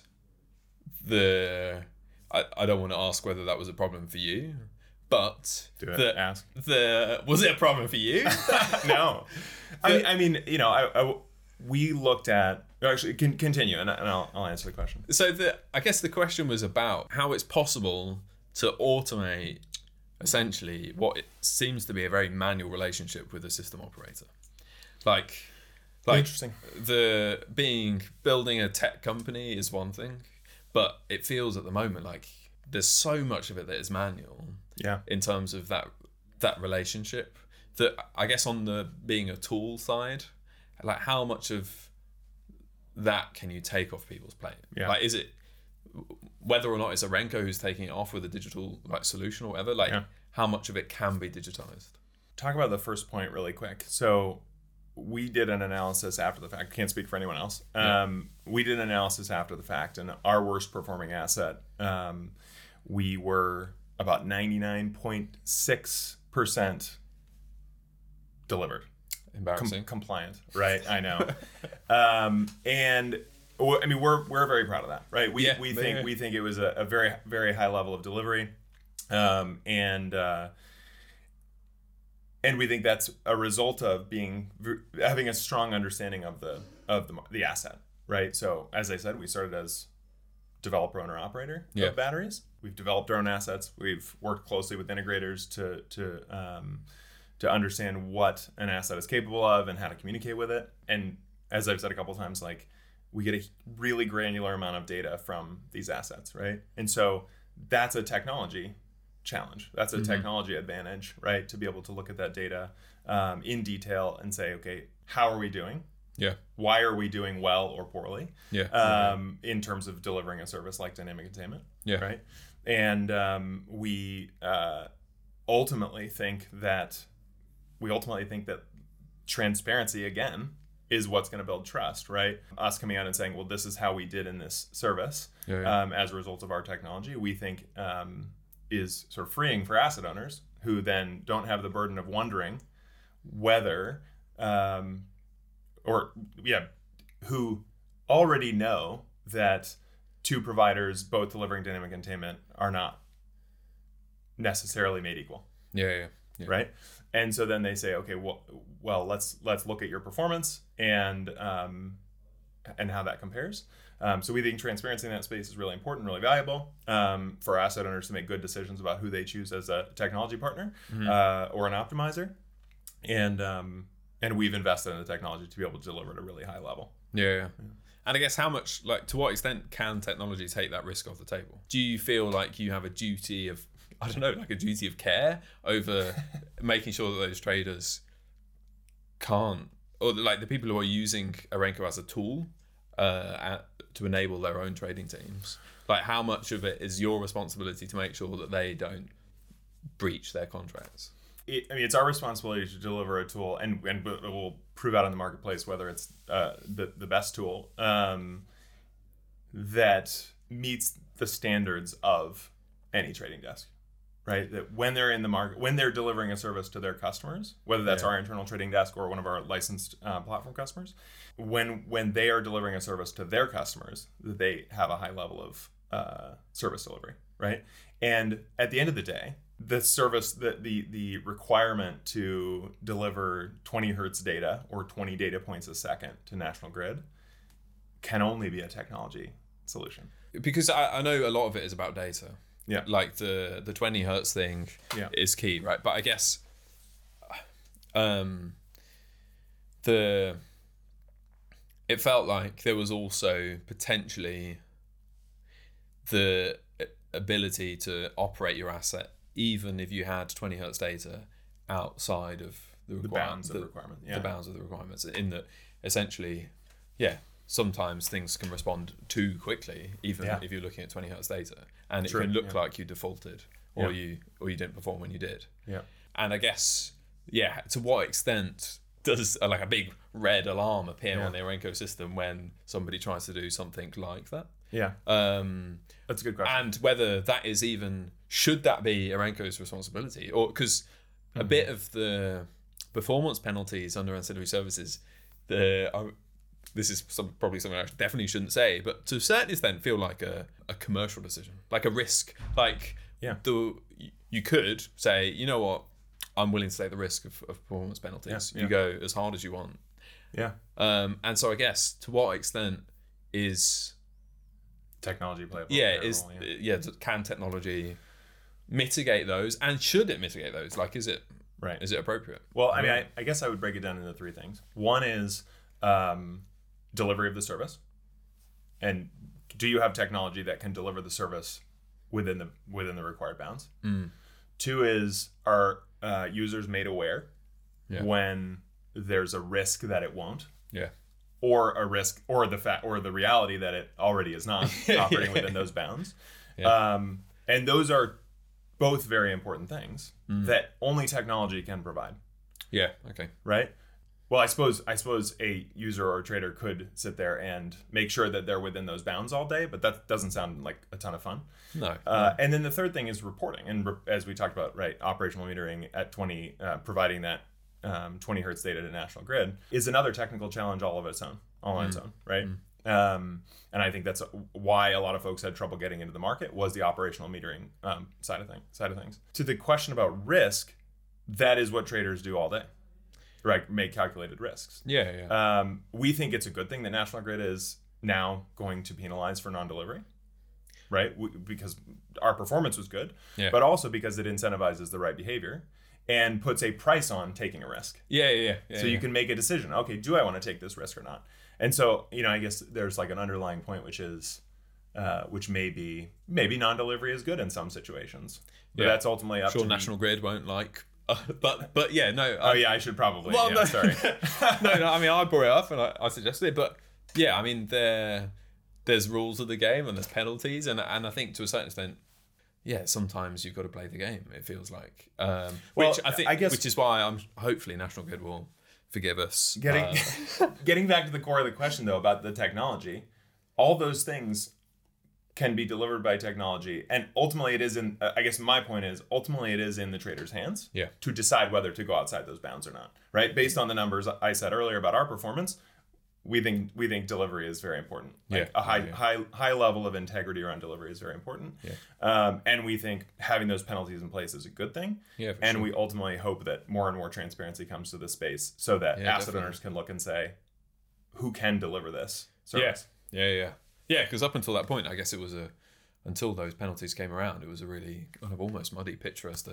the, I, I don't want to ask whether that was a problem for you, but
Do it.
the,
Ask.
the, was it a problem for you?
No. I mean, I mean, you know, I, I we looked at, actually, can continue, and, and I'll, I'll answer the question.
So the, I guess the question was about how it's possible to automate essentially what it seems to be a very manual relationship with a system operator. Like, like
Interesting.
the being building a tech company is one thing, but it feels at the moment like there's so much of it that is manual.
Yeah.
In terms of that that relationship, that I guess on the being a tool side, like how much of that can you take off people's plate?
Yeah.
Like, is it whether or not it's Arenco who's taking it off with a digital like solution or whatever? Like,
Yeah.
how much of it can be digitized?
Talk about the first point really quick. So we did an analysis after the fact. Can't speak for anyone else. Um, we did an analysis after the fact, and our worst performing asset, um, we were about ninety-nine point six percent delivered.
Embarrassing.
Com- compliant, right? I know. um, and w- I mean, we're we're very proud of that, right? We
Yeah,
we
yeah,
think
yeah.
we think it was a, a very very high level of delivery, um, and uh, and we think that's a result of being having a strong understanding of the of the the asset, right? So as I said, we started as developer, owner, operator
Yeah.
of batteries. We've developed our own assets. We've worked closely with integrators to to um, to understand what an asset is capable of and how to communicate with it. And as I've said a couple of times, like we get a really granular amount of data from these assets, right? And so that's a technology challenge. That's a
Mm-hmm.
technology advantage, right? To be able to look at that data um, in detail and say, okay, how are we doing?
Yeah.
Why are we doing well or poorly?
Yeah.
Um, in terms of delivering a service like dynamic containment.
Yeah.
Right. And um, we uh, ultimately think that we ultimately think that transparency again is what's going to build trust, right? Us coming out and saying, well, this is how we did in this service
Yeah, yeah.
Um, as a result of our technology, we think um, is sort of freeing for asset owners who then don't have the burden of wondering whether, um, or yeah, who already know that two providers, both delivering dynamic containment, are not necessarily made equal.
Yeah. Yeah. Yeah.
Right. And so then they say, okay, well, well, let's let's look at your performance and um, and how that compares. Um, so we think transparency in that space is really important, really valuable um, for asset owners to make good decisions about who they choose as a technology partner
Mm-hmm.
uh, or an optimizer. And um, and we've invested in the technology to be able to deliver at a really high level.
Yeah, yeah. And I guess how much, like, to what extent can technology take that risk off the table? Do you feel like you have a duty of, I don't know, like a duty of care over making sure that those traders can't, or like the people who are using Arenco as a tool uh, at, to enable their own trading teams? Like, how much of it is your responsibility to make sure that they don't breach their contracts?
It, I mean, it's our responsibility to deliver a tool, and and it will prove out in the marketplace whether it's uh, the the best tool um, that meets the standards of any trading desk, right? That when they're in the market, when they're delivering a service to their customers, whether that's
Yeah.
our internal trading desk or one of our licensed uh, platform customers, when when they are delivering a service to their customers, that they have a high level of uh, service delivery, right? And at the end of the day, the service, the, the the requirement to deliver twenty hertz data or twenty data points a second to National Grid can only be a technology solution.
Because I, I know a lot of it is about data.
Yeah.
Like the the twenty hertz thing
Yeah.
is key, right? But I guess um the it felt like there was also potentially the ability to operate your asset even if you had twenty hertz data outside of the,
The
requir-
bounds of
the,
the requirement. Yeah.
the bounds of the requirements, in that essentially, yeah, sometimes things can respond too quickly, even
Yeah.
if you're looking at twenty hertz data, and
True,
it can look
yeah.
like you defaulted or
Yeah.
you or you didn't perform when you did.
Yeah.
And I guess, yeah, to what extent does uh, like a big red alarm appear
Yeah.
on the Aramco system when somebody tries to do something like that?
Yeah,
Um,
that's a good question.
and whether that is even, should that be Aramco's responsibility, or because a
Mm-hmm.
bit of the performance penalties under ancillary services, the uh, this is some, probably something I definitely shouldn't say, but to a certain extent feel like a, a commercial decision, like a risk. Like
Yeah.
the you could say, you know what, I'm willing to take the risk of, of performance penalties.
Yeah,
You
yeah.
go as hard as you want.
Yeah,
Um, and so I guess to what extent is
technology play a
yeah
player a
is
role, yeah.
yeah can technology mitigate those, and should it mitigate those? Like, is it
Right.
is it appropriate?
Well, I mean, I, I guess I would break it down into three things. One is um, delivery of the service, and do you have technology that can deliver the service within the within the required bounds?
Mm.
Two is, are uh, users made aware
Yeah.
when there's a risk that it won't,
Yeah.
or a risk, or the fact, or the reality that it already is not operating within those bounds.
Yeah.
Um, and those are both very important things that only technology can provide.
Yeah. Okay.
Right. Well, I suppose I suppose a user or a trader could sit there and make sure that they're within those bounds all day, but that doesn't sound like a ton of fun.
No.
Uh, and then the third thing is reporting, and re- as we talked about, right, operational metering at twenty, uh, providing that um, twenty hertz data to National Grid is another technical challenge all of its own, all on its own, right? Um, and I think that's why a lot of folks had trouble getting into the market, was the operational metering um, side of thing, side of things. To the question about risk, that is what traders do all day, right? Make calculated risks.
yeah. Yeah.
Um, we think it's a good thing that National Grid is now going to penalize for non-delivery, right? We, because our performance was good,
Yeah.
but also because it incentivizes the right behavior and puts a price on taking a risk.
yeah. Yeah. Yeah. Yeah.
So you can make a decision. Okay, do I want to take this risk or not? And so, you know, I guess there's like an underlying point, which is, uh, which may be, maybe non-delivery is good in some situations, but
Yeah.
that's ultimately up
sure
to
National Grid won't like, uh, but but yeah. No.
Oh yeah, I should probably.
Well,
yeah,
no,
sorry.
no, no. I mean, I brought it up and I, I suggested it, but yeah, I mean, there, there's rules of the game and there's penalties, and and I think to a certain extent, yeah, sometimes you've got to play the game. It feels like, um,
Well,
which I think,
I guess-
which is why I'm hopefully National Grid will forgive us.
Getting
uh,
getting back to the core of the question though about the technology, all those things can be delivered by technology, and ultimately it is in. Uh, I guess my point is ultimately it is in the trader's hands.
Yeah.
To decide whether to go outside those bounds or not. Right. Based on the numbers I said earlier about our performance, we think we think delivery is very important. Like
Yeah,
a high
yeah, yeah.
high high level of integrity around delivery is very important.
Yeah.
Um, and we think having those penalties in place is a good thing.
Yeah, for
and
sure.
we ultimately hope that more and more transparency comes to this space so that
Yeah,
asset
definitely.
owners can look and say, who can deliver this
yeah,
service?
yeah, yeah, yeah. Because up until that point, I guess it was a, until those penalties came around, it was a really kind of almost muddy picture as to,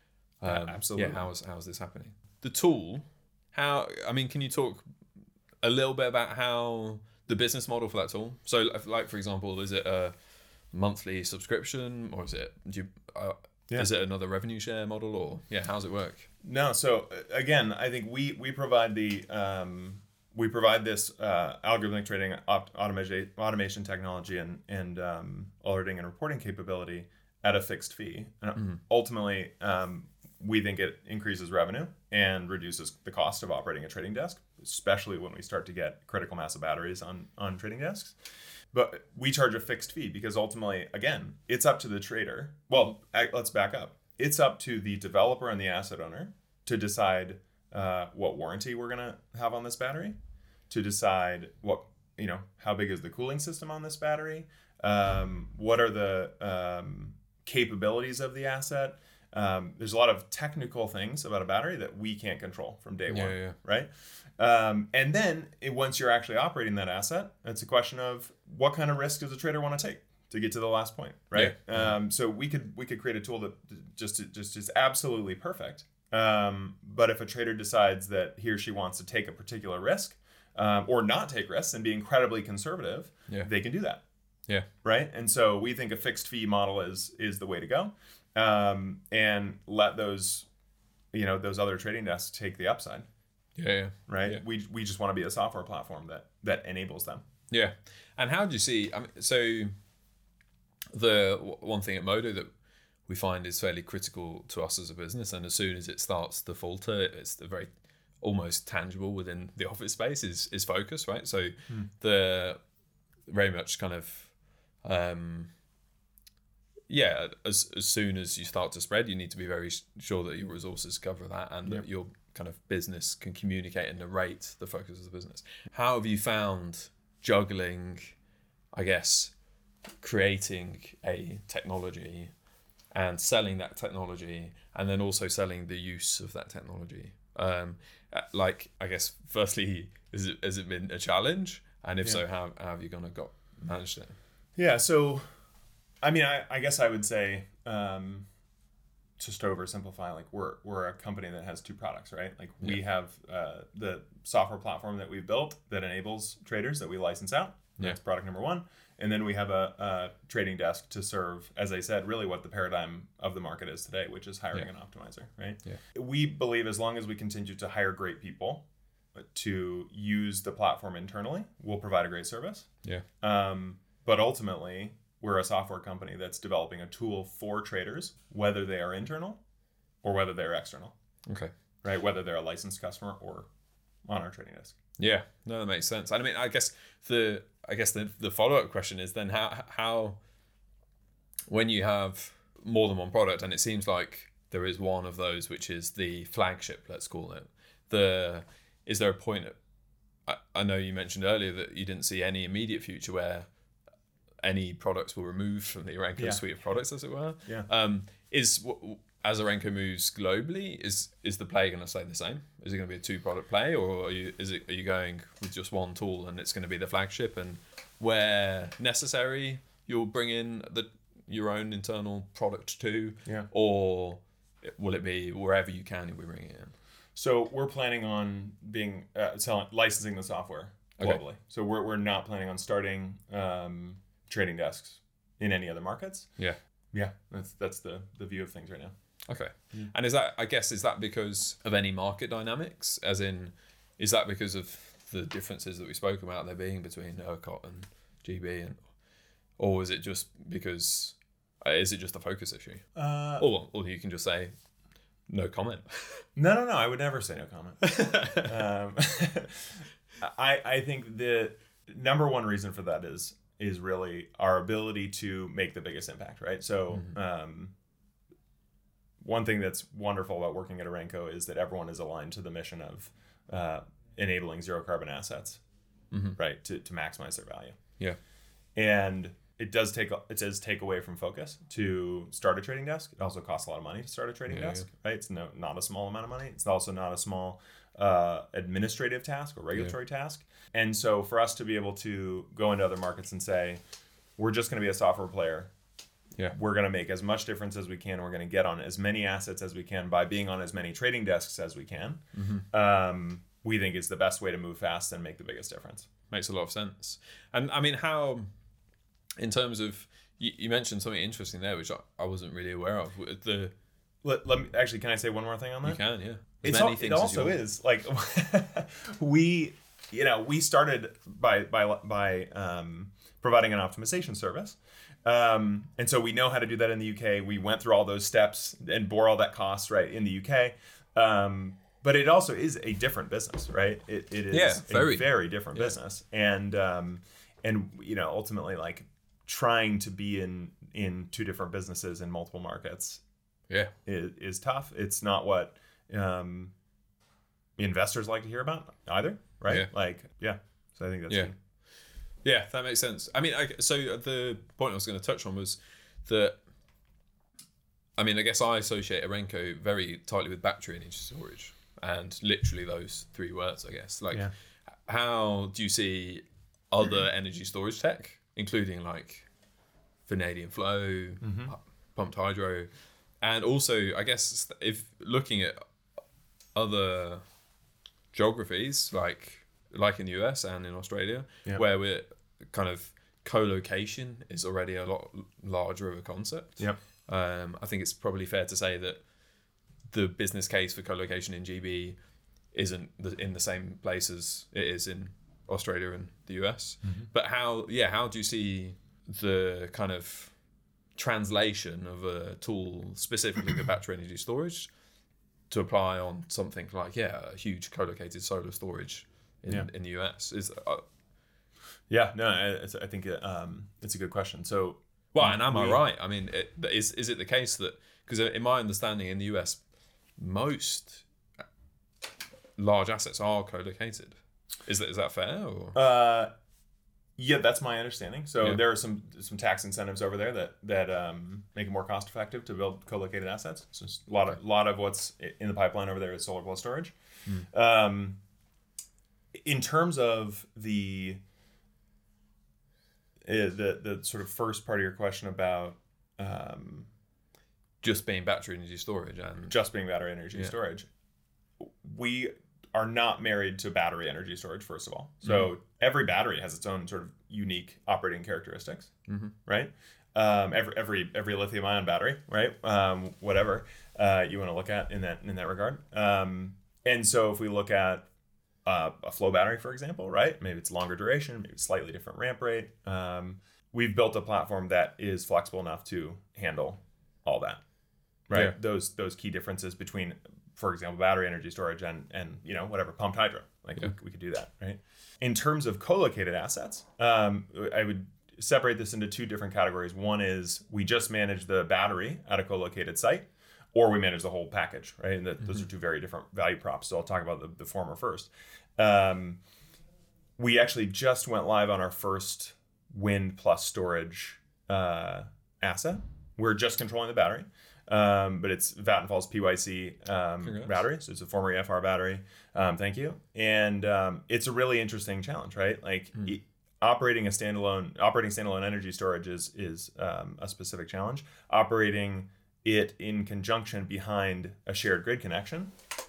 um,
absolutely.
yeah, how is how is this happening? The tool, how? I mean, can you talk a little bit about how the business model for that tool? So, like for example, is it a monthly subscription, or is it do you, uh,
Yeah.
is it another revenue share model, or yeah, how's it work?
No, so uh, again, I think we we provide the um, we provide this uh, algorithmic trading op- automation automation technology and and um, alerting and reporting capability at a fixed fee, and ultimately um, we think it increases revenue and reduces the cost of operating a trading desk, especially when we start to get critical mass of batteries on on trading desks. But we charge a fixed fee because ultimately, again, it's up to the trader. Well, I, let's back up. It's up to the developer and the asset owner to decide uh, what warranty we're gonna have on this battery, to decide what, you know, how big is the cooling system on this battery, um, what are the um, capabilities of the asset. Um, there's a lot of technical things about a battery that we can't control from day
Yeah,
one,
yeah.
right? Um, and then it, once you're actually operating that asset, it's a question of what kind of risk does a trader want to take to get to the last point, right?
Yeah.
Um, so we could we could create a tool that just just is absolutely perfect. Um, but if a trader decides that he or she wants to take a particular risk, um, or not take risks and be incredibly conservative,
Yeah.
they can do that,
Yeah,
right? And so we think a fixed fee model is is the way to go, um, and let those, you know, those other trading desks take the upside,
yeah, yeah.
right?
Yeah.
We we just want to be a software platform that that enables them.
Yeah, and how do you see? I mean, so the w- one thing at Modo that we find is fairly critical to us as a business, and as soon as it starts to falter, it's the very almost tangible within the office space is is focus, right? So
Hmm.
the very much kind of um yeah, as as soon as you start to spread, you need to be very s- sure that your resources cover that, and
Yep.
that your kind of business can communicate and narrate the focus of the business. How have you found juggling, I guess, creating a technology and selling that technology, and then also selling the use of that technology? Um, uh, like, I guess, firstly, is it, has it been a challenge? And if
Yeah.
so, how, how have you kind of got managed it?
Yeah, so I mean, I, I guess I would say, um, just to oversimplify, like we're we're a company that has two products, right? Like we
Yeah.
have uh, the software platform that we've built that enables traders that we license out.
Yeah.
That's product number one. And then we have a, a trading desk to serve, as I said, really what the paradigm of the market is today, which is hiring
Yeah.
an optimizer, right?
Yeah.
We believe as long as we continue to hire great people to use the platform internally, we'll provide a great service.
Yeah.
Um, but ultimately, we're a software company that's developing a tool for traders, whether they are internal or whether they're external,
Okay.
right? Whether they're a licensed customer or on our trading desk.
Yeah, no, that makes sense. I mean, I guess the I guess the the follow up question is then how how when you have more than one product, and it seems like there is one of those which is the flagship, let's call it. The is there a point? I, I know you mentioned earlier that you didn't see any immediate future where any products were removed from the Arenco
Yeah.
suite of products, as it were.
Yeah.
Um, is w- as Arenco moves globally, is is the play going to stay the same? Is it going to be a two product play, or are you is it are you going with just one tool and it's going to be the flagship, and where necessary you'll bring in the your own internal product too,
Yeah.
or will it be wherever you can you'll be bringing it in?
So we're planning on being uh, selling, licensing the software globally.
Okay.
So we're we're not planning on starting um, trading desks in any other markets.
Yeah.
Yeah, that's that's the the view of things right now.
Okay.
Mm.
And is that, I guess, is that because of any market dynamics? As in, is that because of the differences that we spoke about there being between ERCOT and G B, and or is it just because, uh, is it just a focus issue?
Uh,
Or, or you can just say, no comment.
No, no, no. I would never say no comment. um, I I think the number one reason for that is is really our ability to make the biggest impact, right? So um, one thing that's wonderful about working at Arenco is that everyone is aligned to the mission of uh, enabling zero carbon assets,
Mhm.
right? To to maximize their value.
Yeah.
And it does take it does take away from focus to start a trading desk. It also costs a lot of money to start a trading
Yeah,
desk, right? It's no, not a small amount of money. It's also not a small uh, administrative task or regulatory task. And so for us to be able to go into other markets and say, we're just going to be a software player.
Yeah.
We're going to make as much difference as we can. We're going to get on as many assets as we can by being on as many trading desks as we can.
Mm-hmm.
Um, we think is the best way to move fast and make the biggest difference.
Makes a lot of sense. And I mean, how, in terms of, you, you mentioned something interesting there, which I, I wasn't really aware of. With The
Let, let me actually, can I say one more thing on that?
You can, yeah. As
It's
many
al- it
things as
also
you want.
is like we, you know, we started by by by um, providing an optimization service, um, and so we know how to do that in the U K. We went through all those steps and bore all that cost right in the U K. Um, but it also is a different business, right? It, it is
Yeah, very.
a very different
Yeah.
business, and um, and you know, ultimately, like trying to be in in two different businesses in multiple markets
Yeah.
is, is tough. It's not what um, investors like to hear about either, right?
Yeah.
Like, yeah. So I think that's
Yeah.
key.
Yeah, that makes sense. I mean, I, so the point I was going to touch on was that, I mean, I guess I associate Arenco very tightly with battery energy storage, and literally those three words, I guess. Like,
Yeah.
how do you see other energy storage tech, including like vanadium flow,
Mm-hmm.
pu- pumped hydro, and also, I guess, if looking at other geographies, like like in the U S and in Australia,
Yeah.
where we're kind of co-location is already a lot larger of a concept.
Yep.
Um, I think it's probably fair to say that the business case for co-location in G B isn't the, in the same place as it is in Australia and the U S.
Mm-hmm.
But how, yeah, how do you see the kind of translation of a tool specifically for battery energy storage to apply on something like yeah, a huge co-located solar storage in,
Yeah.
in the U S? Is uh,
Yeah, no, I, it's- I think it, um, it's a good question. So,
well, and am I
we-
right? I mean, it, is is it the case that because in my understanding in the U S, most large assets are co-located. Is that is that fair? Or?
Uh, yeah, that's my understanding. So
Yeah.
there are some some tax incentives over there that that um, make it more cost effective to build co-located assets. So it's a lot of lot of what's in the pipeline over there is solar plus storage. Um, in terms of the uh, the the sort of first part of your question about um,
Just being battery energy storage and
just being battery energy
Yeah.
storage, we are not married to battery energy storage, first of all. So
Mm-hmm.
every battery has its own sort of unique operating characteristics,
Mm-hmm.
right? Um, every every every lithium ion battery, right? Um, whatever uh, you want to look at in that in that regard. Um, and so if we look at uh, a flow battery, for example, right? Maybe it's longer duration, maybe it's slightly different ramp rate. Um, we've built a platform that is flexible enough to handle all that, right?
Yeah.
Those those key differences between, for example, battery energy storage and and you know whatever pumped hydro, like
Yeah.
we, we could do that, right? In terms of co-located assets, um, I would separate this into two different categories. One is we just manage the battery at a co-located site, or we manage the whole package, right? And that, those are two very different value props. So I'll talk about the, the former first. Um, we actually just went live on our first wind plus storage uh, asset. We're just controlling the battery, um, but it's Vattenfall's P Y C um,
Congrats.
battery. So it's a former E F R battery. Um, thank you. And um, it's a really interesting challenge, right? Like it, operating a standalone, operating standalone energy storage is is um, a specific challenge. Operating it in conjunction behind a shared grid connection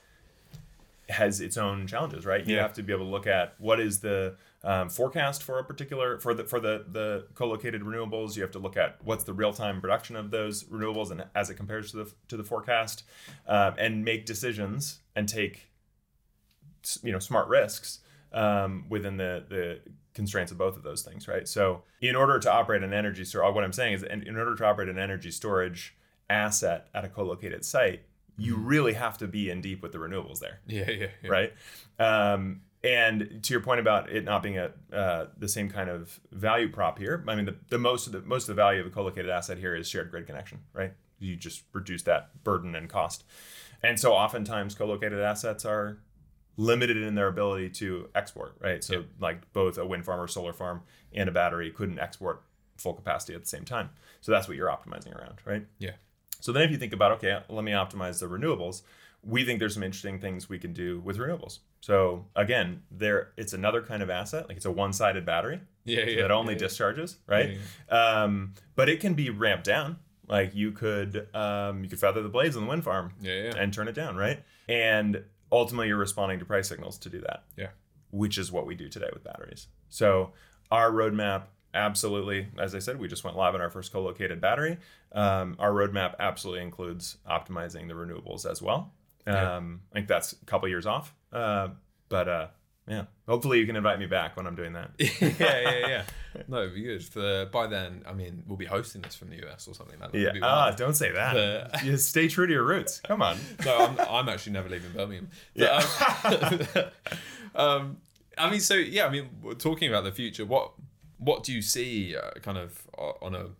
has its own challenges, right? You
Yeah.
have to be able to look at what is the um, forecast for a particular for the for the the co-located renewables. You have to look at what's the real time production of those renewables and as it compares to the to the forecast, um, and make decisions and take you know smart risks um, within the the constraints of both of those things, right? So in order to operate an energy storage, what I'm saying is in, in order to operate an energy storage asset at a co-located site, you really have to be in deep with the renewables there,
yeah, yeah, yeah.
right? Um, and to your point about it not being a uh, the same kind of value prop here, I mean the, the most of the most of the value of a co-located asset here is shared grid connection, right? You just reduce that burden and cost, and so oftentimes co-located assets are limited in their ability to export, right? So
Yeah.
like both a wind farm or solar farm and a battery couldn't export full capacity at the same time. So that's what you're optimizing around, right?
Yeah.
So then if you think about, okay, let me optimize the renewables, we think there's some interesting things we can do with renewables. So again, there it's another kind of asset, like it's a one-sided battery
Yeah, yeah.
that only
yeah,
discharges, right? Um, but it can be ramped down. Like you could um, you could feather the blades on the wind farm
Yeah, yeah.
and turn it down, right? And ultimately you're responding to price signals to do that,
Yeah.
which is what we do today with batteries. So our roadmap, absolutely, as I said, we just went live on our first co-located battery. Um, our roadmap absolutely includes optimizing the renewables as well. Um,
Yeah.
I think that's a couple years off, uh, but uh, yeah, hopefully you can invite me back when I'm doing that.
yeah, yeah, yeah. No, it'd be good. For, by then, I mean, we'll be hosting this from the U S or something like that.
Yeah,
It'd be
ah,
wild.
don't say that.
The-
Just stay true to your roots. Come on.
No, I'm, I'm actually never leaving Birmingham. But, um, um, I mean, so yeah, I mean, we're talking about the future. What what do you see, uh, kind of o- on a?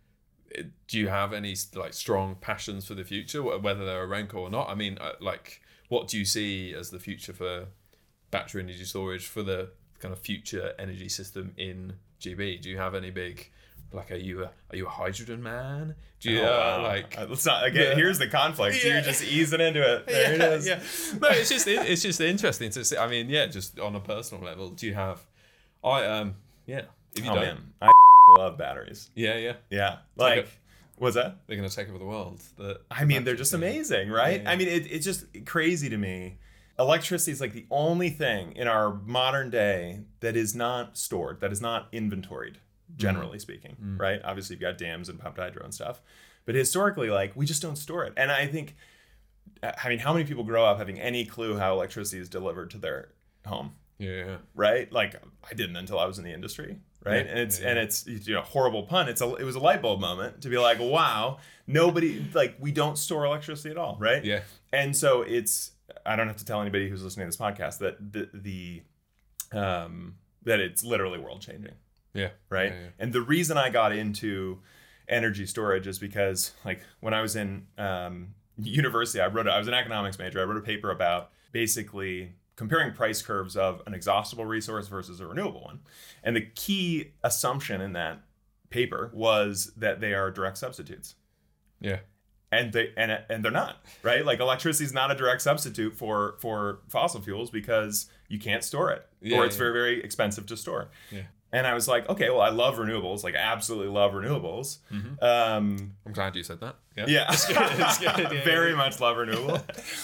Do you have any like strong passions for the future, wh- whether they're a Renko or not? I mean, uh, like, what do you see as the future for battery energy storage, for the kind of future energy system in G B? Do you have any big, like, are you a, are you a hydrogen man? Do you
Oh,
uh,
wow.
like?
Uh, let's not again.
Yeah.
Here's the conflict.
Yeah.
You're just easing into it. There it is.
Yeah. No, it's just it, it's just interesting to see. I mean, yeah, just on a personal level, do you have? I um yeah. If you
Oh
don't,
man, I love batteries.
yeah, yeah,
Yeah,
like
like
a-
what's that?
they're gonna take over the world. The,
I mean, they're just amazing, right?
Yeah.
I mean, it, it's just crazy to me. Electricity is like the only thing in our modern day that is not stored, that is not inventoried, generally speaking, right? Obviously, you've got dams and pumped hydro and stuff, but historically, like, we just don't store it. And I think, I mean, how many people grow up having any clue how electricity is delivered to their home?
Yeah,
Right? Like I didn't until I was in the industry. right?
Yeah,
And it's
yeah,
and
yeah.
it's you know horrible pun. It's a it was a light bulb moment to be like, wow, nobody like we don't store electricity at all, right?
Yeah.
And so it's I don't have to tell anybody who's listening to this podcast that the the um that it's literally world changing,
Yeah.
right?
Yeah, yeah.
And the reason I got into energy storage is because like when I was in um, university, I wrote a, I was an economics major. I wrote a paper about basically comparing price curves of an exhaustible resource versus a renewable one. And the key assumption in that paper was that they are direct substitutes.
Yeah.
And they and and they're not, right? Like electricity is not a direct substitute for for fossil fuels because you can't store it,
Yeah,
or it's
yeah.
very very expensive to store.
Yeah.
And I was like, okay, well, I love renewables, like I absolutely love renewables. Um,
I'm glad you said that. Yeah.
yeah,
It's good. It's good. Yeah,
very
yeah.
much love renewable.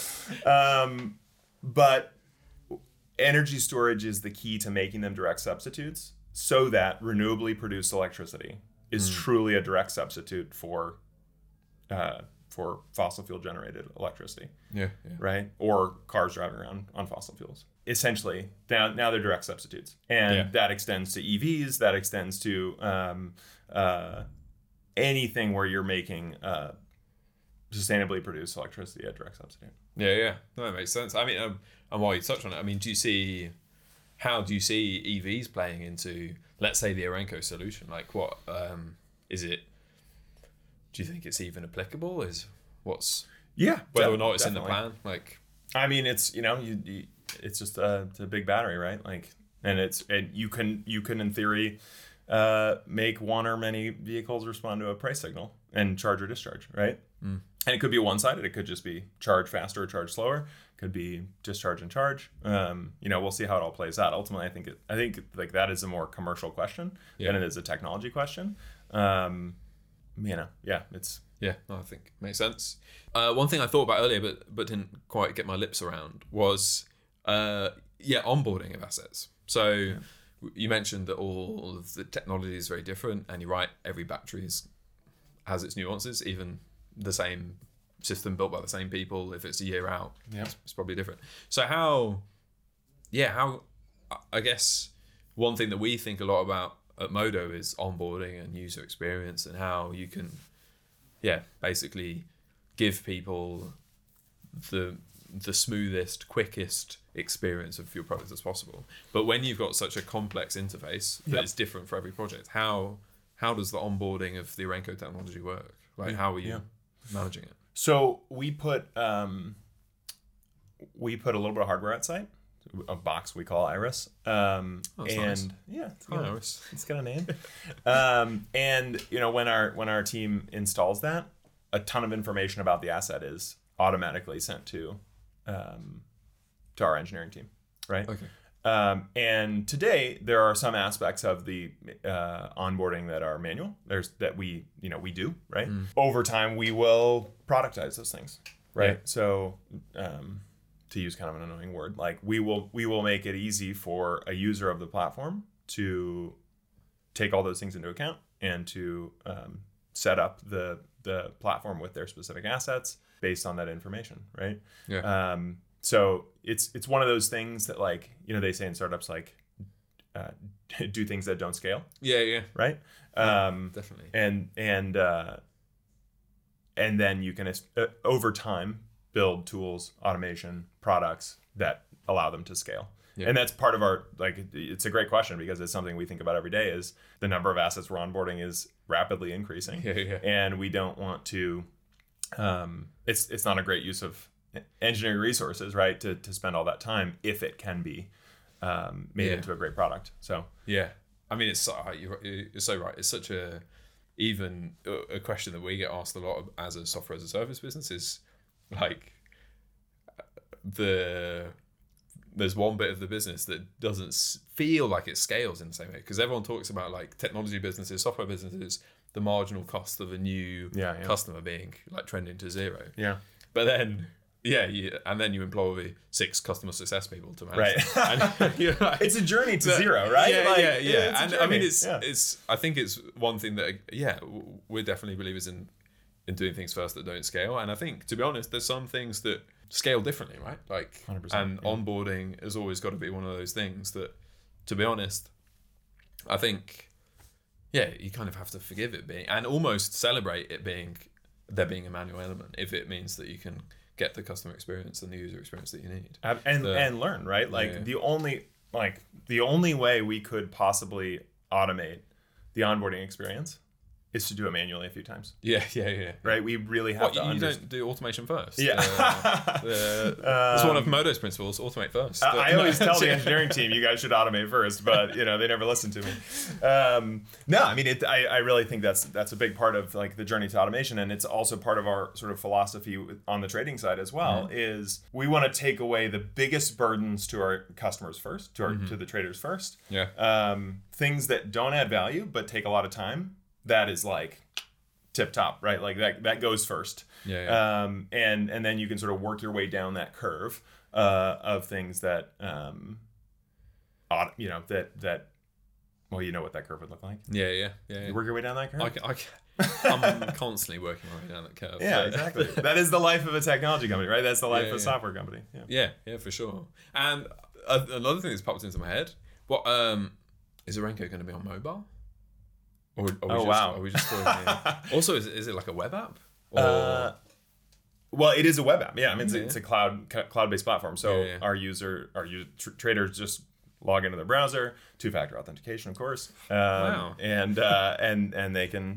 um, but energy storage is the key to making them direct substitutes, so that renewably produced electricity is truly a direct substitute for uh, for fossil fuel generated electricity,
Yeah. Yeah.
right? Or cars driving around on fossil fuels. Essentially, now now they're direct substitutes, and
Yeah.
that extends to E Vs. That extends to um, uh, anything where you're making uh, sustainably produced electricity at direct substitute.
Yeah, yeah, no, that makes sense. I mean, um, and while you touch on it, I mean, do you see, how do you see E Vs playing into, let's say, the Arenco solution? Like, what um, is it? Do you think it's even applicable? Is what's
Yeah,
whether
de-
or not it's in the
definitely.
plan? Like,
I mean, it's you know, you, you it's just a, it's a big battery, right? Like, and it's and you can you can in theory uh, make one or many vehicles respond to a price signal and charge or discharge, right?
Mm.
And it could be one sided. It could just be charge faster or charge slower. Could be discharge and charge. Um, you know, we'll see how it all plays out. Ultimately, I think it, I think like that is a more commercial question
Yeah.
than it is a technology question. Um, you know, yeah, it's
yeah, no, I think makes sense. Uh, one thing I thought about earlier, but but didn't quite get my lips around was, uh, yeah, onboarding of assets. So you mentioned that all of the technology is very different, and you're right, every battery is, has its nuances. Even the same system built by the same people, if it's a year out,
Yeah.
it's, it's probably different. So how, yeah, how, I guess one thing that we think a lot about at Modo is onboarding and user experience, and how you can, yeah, basically give people the the smoothest, quickest experience of your product as possible. But when you've got such a complex interface that
Yep.
is different for every project, how how does the onboarding of the Arenco technology work? Like, how are you
Yeah.
managing it?
So we put um, we put a little bit of hardware at site, a box we call Iris, um,
Oh, that's
and
nice.
yeah, it's,
Hi,
you know,
Iris.
it's got a name. um, and you know when our when our team installs that, a ton of information about the asset is automatically sent to um, to our engineering team, right?
Okay.
Um, and today there are some aspects of the uh, onboarding that are manual. There's that we you know we do right. Over time we will productize those things, right?
Yeah.
So um, to use kind of an annoying word, like we will we will make it easy for a user of the platform to take all those things into account and to um, set up the the platform with their specific assets based on that information, right?
Yeah.
Um, so it's it's one of those things that, like, you know, they say in startups, like uh, do things that don't scale,
Yeah, yeah,
right? Um,
definitely.
and and uh, and then you can uh, over time build tools, automation, products that allow them to scale.
Yeah.
And that's part of our, like, it's a great question because it's something we think about every day. Is the number of assets we're onboarding is rapidly increasing,
Yeah, yeah.
and we don't want to. Um, it's it's not a great use of engineering resources, right? To to spend all that time if it can be um, made
Yeah.
into a great product. So
Yeah, I mean, it's so, you're, you're so right. It's such a even a question that we get asked a lot as a software as a service business is like the there's one bit of the business that doesn't s- feel like it scales in the same way, because everyone talks about, like, technology businesses, software businesses, the marginal cost of a new
Yeah, yeah.
customer being like trending to zero.
yeah,
But then, yeah, you, and then you employ six customer success people to manage
Right.
that. And you're like,
it's a journey to
But-
zero, right?
Yeah,
Like,
yeah, yeah.
it's a
And I mean,
journey.
it's
Yeah.
it's. I think it's one thing that, yeah, w- we're definitely believers in in doing things first that don't scale. And I think, to be honest, there's some things that scale differently, right? Like,
one hundred percent,
and
yeah.
onboarding has always got to be one of those things that, to be honest, I think, yeah, you kind of have to forgive it being, and almost celebrate it being, there being a manual element if it means that you can get the customer experience and the user experience that you need.
and and,
The-
and learn, right? Like
Yeah.
the only like the only way we could possibly automate the onboarding experience is to do it manually a few times,
Yeah, yeah, yeah.
right? We really have
What,
to
you
understand.
don't do automation first?
Yeah.
Uh, the, that's one of Modo's principles, automate first.
I I always tell the
Yeah.
engineering team, you guys should automate first, but you know they never listen to me. Um, no, I mean, it, I, I really think that's that's a big part of like the journey to automation, and it's also part of our sort of philosophy with- on the trading side as well.
Mm-hmm.
Is we want to take away the biggest burdens to our customers first, to our
Mm-hmm.
to the traders first.
Yeah.
Um, things that don't add value but take a lot of time. That is like tip top, right? Like that that goes first.
Yeah, yeah.
Um, and and then you can sort of work your way down that curve uh, of things that um, ought, you know that that well, you know what that curve would look like.
Yeah, yeah, yeah. yeah.
You work your way down that curve.
I, can- I, can- I'm constantly working my way down that curve.
Yeah,
so-
exactly. That is the life of a technology company, right? That's the life
Yeah,
of a
yeah.
software company. Yeah.
Yeah, yeah, for sure. And uh, another thing that's popped into my head: what um, is Arenco going to be on mobile? Or are we
Oh,
just,
wow.
Are we just throwing it? Also, is it, is it like a web app? Or,
Uh, well, it is a web app. Yeah, I mean, it's,
Yeah.
a, it's a cloud cloud based platform. So
Yeah, yeah.
our user, our user, tr- traders just log into their browser, two factor authentication, of course. Um,
Wow.
And uh, and and they can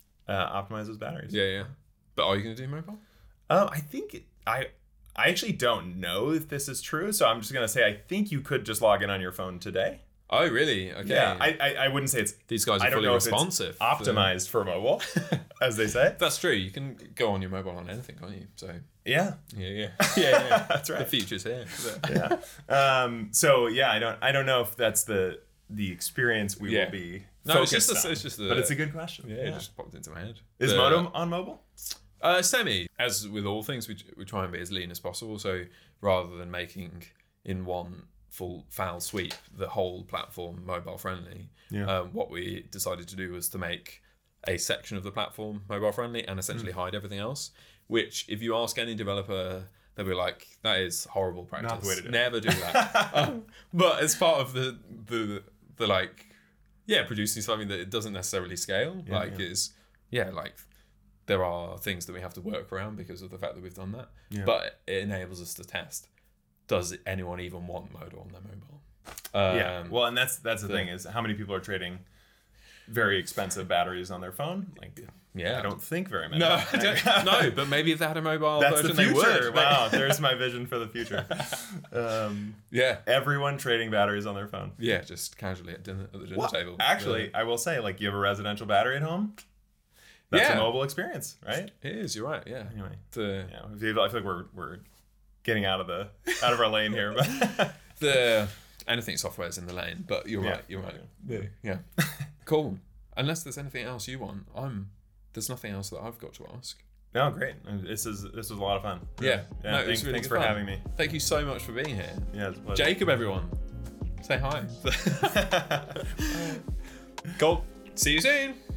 uh, optimize those batteries.
yeah, yeah. But are you going to do mobile?
Um, I think it, I I actually don't know if this is true. So I'm just gonna say I think you could just log in on your phone today.
Oh, really? Okay.
Yeah, I, I I wouldn't say it's
These guys are
I don't
fully
know if it's
responsive.
optimized for mobile, as they say.
That's true. You can go on your mobile on anything, can't you? So
Yeah.
yeah, yeah, yeah, yeah.
That's right.
The future's here.
Yeah. Um, so yeah, I don't I don't know if that's the the experience we
Yeah.
will be
No, it's
focused
just a-
on.
it's just a-
but it's a good question.
Yeah, it just popped into my head.
Is
The-
Modem on mobile?
Uh, semi. As with all things, we, we try and be as lean as possible. So rather than making in one full foul sweep the whole platform mobile friendly,
Yeah.
um, what we decided to do was to make a section of the platform mobile friendly and essentially hide everything else. Which, if you ask any developer, they'll be like, "That is horrible practice.
Not the way to do it."
Never do that." um, but as part of the the the like, yeah, producing something that it doesn't necessarily scale,
Yeah,
like
yeah.
is yeah, like. There are things that we have to work around because of the fact that we've done that.
Yeah.
But it enables us to test, does anyone even want Modo on their mobile?
yeah.
Um,
Well, and that's that's the,
the-
thing is how many people are trading very expensive batteries on their phone? Like,
yeah.
I don't think very many.
No, I don't- no, but maybe if they had a mobile
That's the
version, they
future.
would.
Wow, there's my vision for the future. Um,
Yeah.
everyone trading batteries on their phone.
Yeah, just casually at dinner at the dinner
Well,
table.
actually, I will say, like, you have a residential battery at home. That's
Yeah.
a mobile experience, right?
Yeah. It is. You're right. Yeah.
Anyway,
The
yeah, I feel I feel like we're we're getting out of the out of our lane here, but
the anything software is in the lane, but you're
Yeah.
right. You're right. Yeah. yeah. Cool. Unless there's anything else you want, I'm. There's nothing else that I've got to ask.
no, great. This is this was a lot of fun.
Yeah.
yeah.
No, it was
thanks
really
thanks
good
for
fun.
having me.
Thank you so much for being here.
Yeah, it's a pleasure.
Jacob, everyone. Say hi. Cool. See you soon.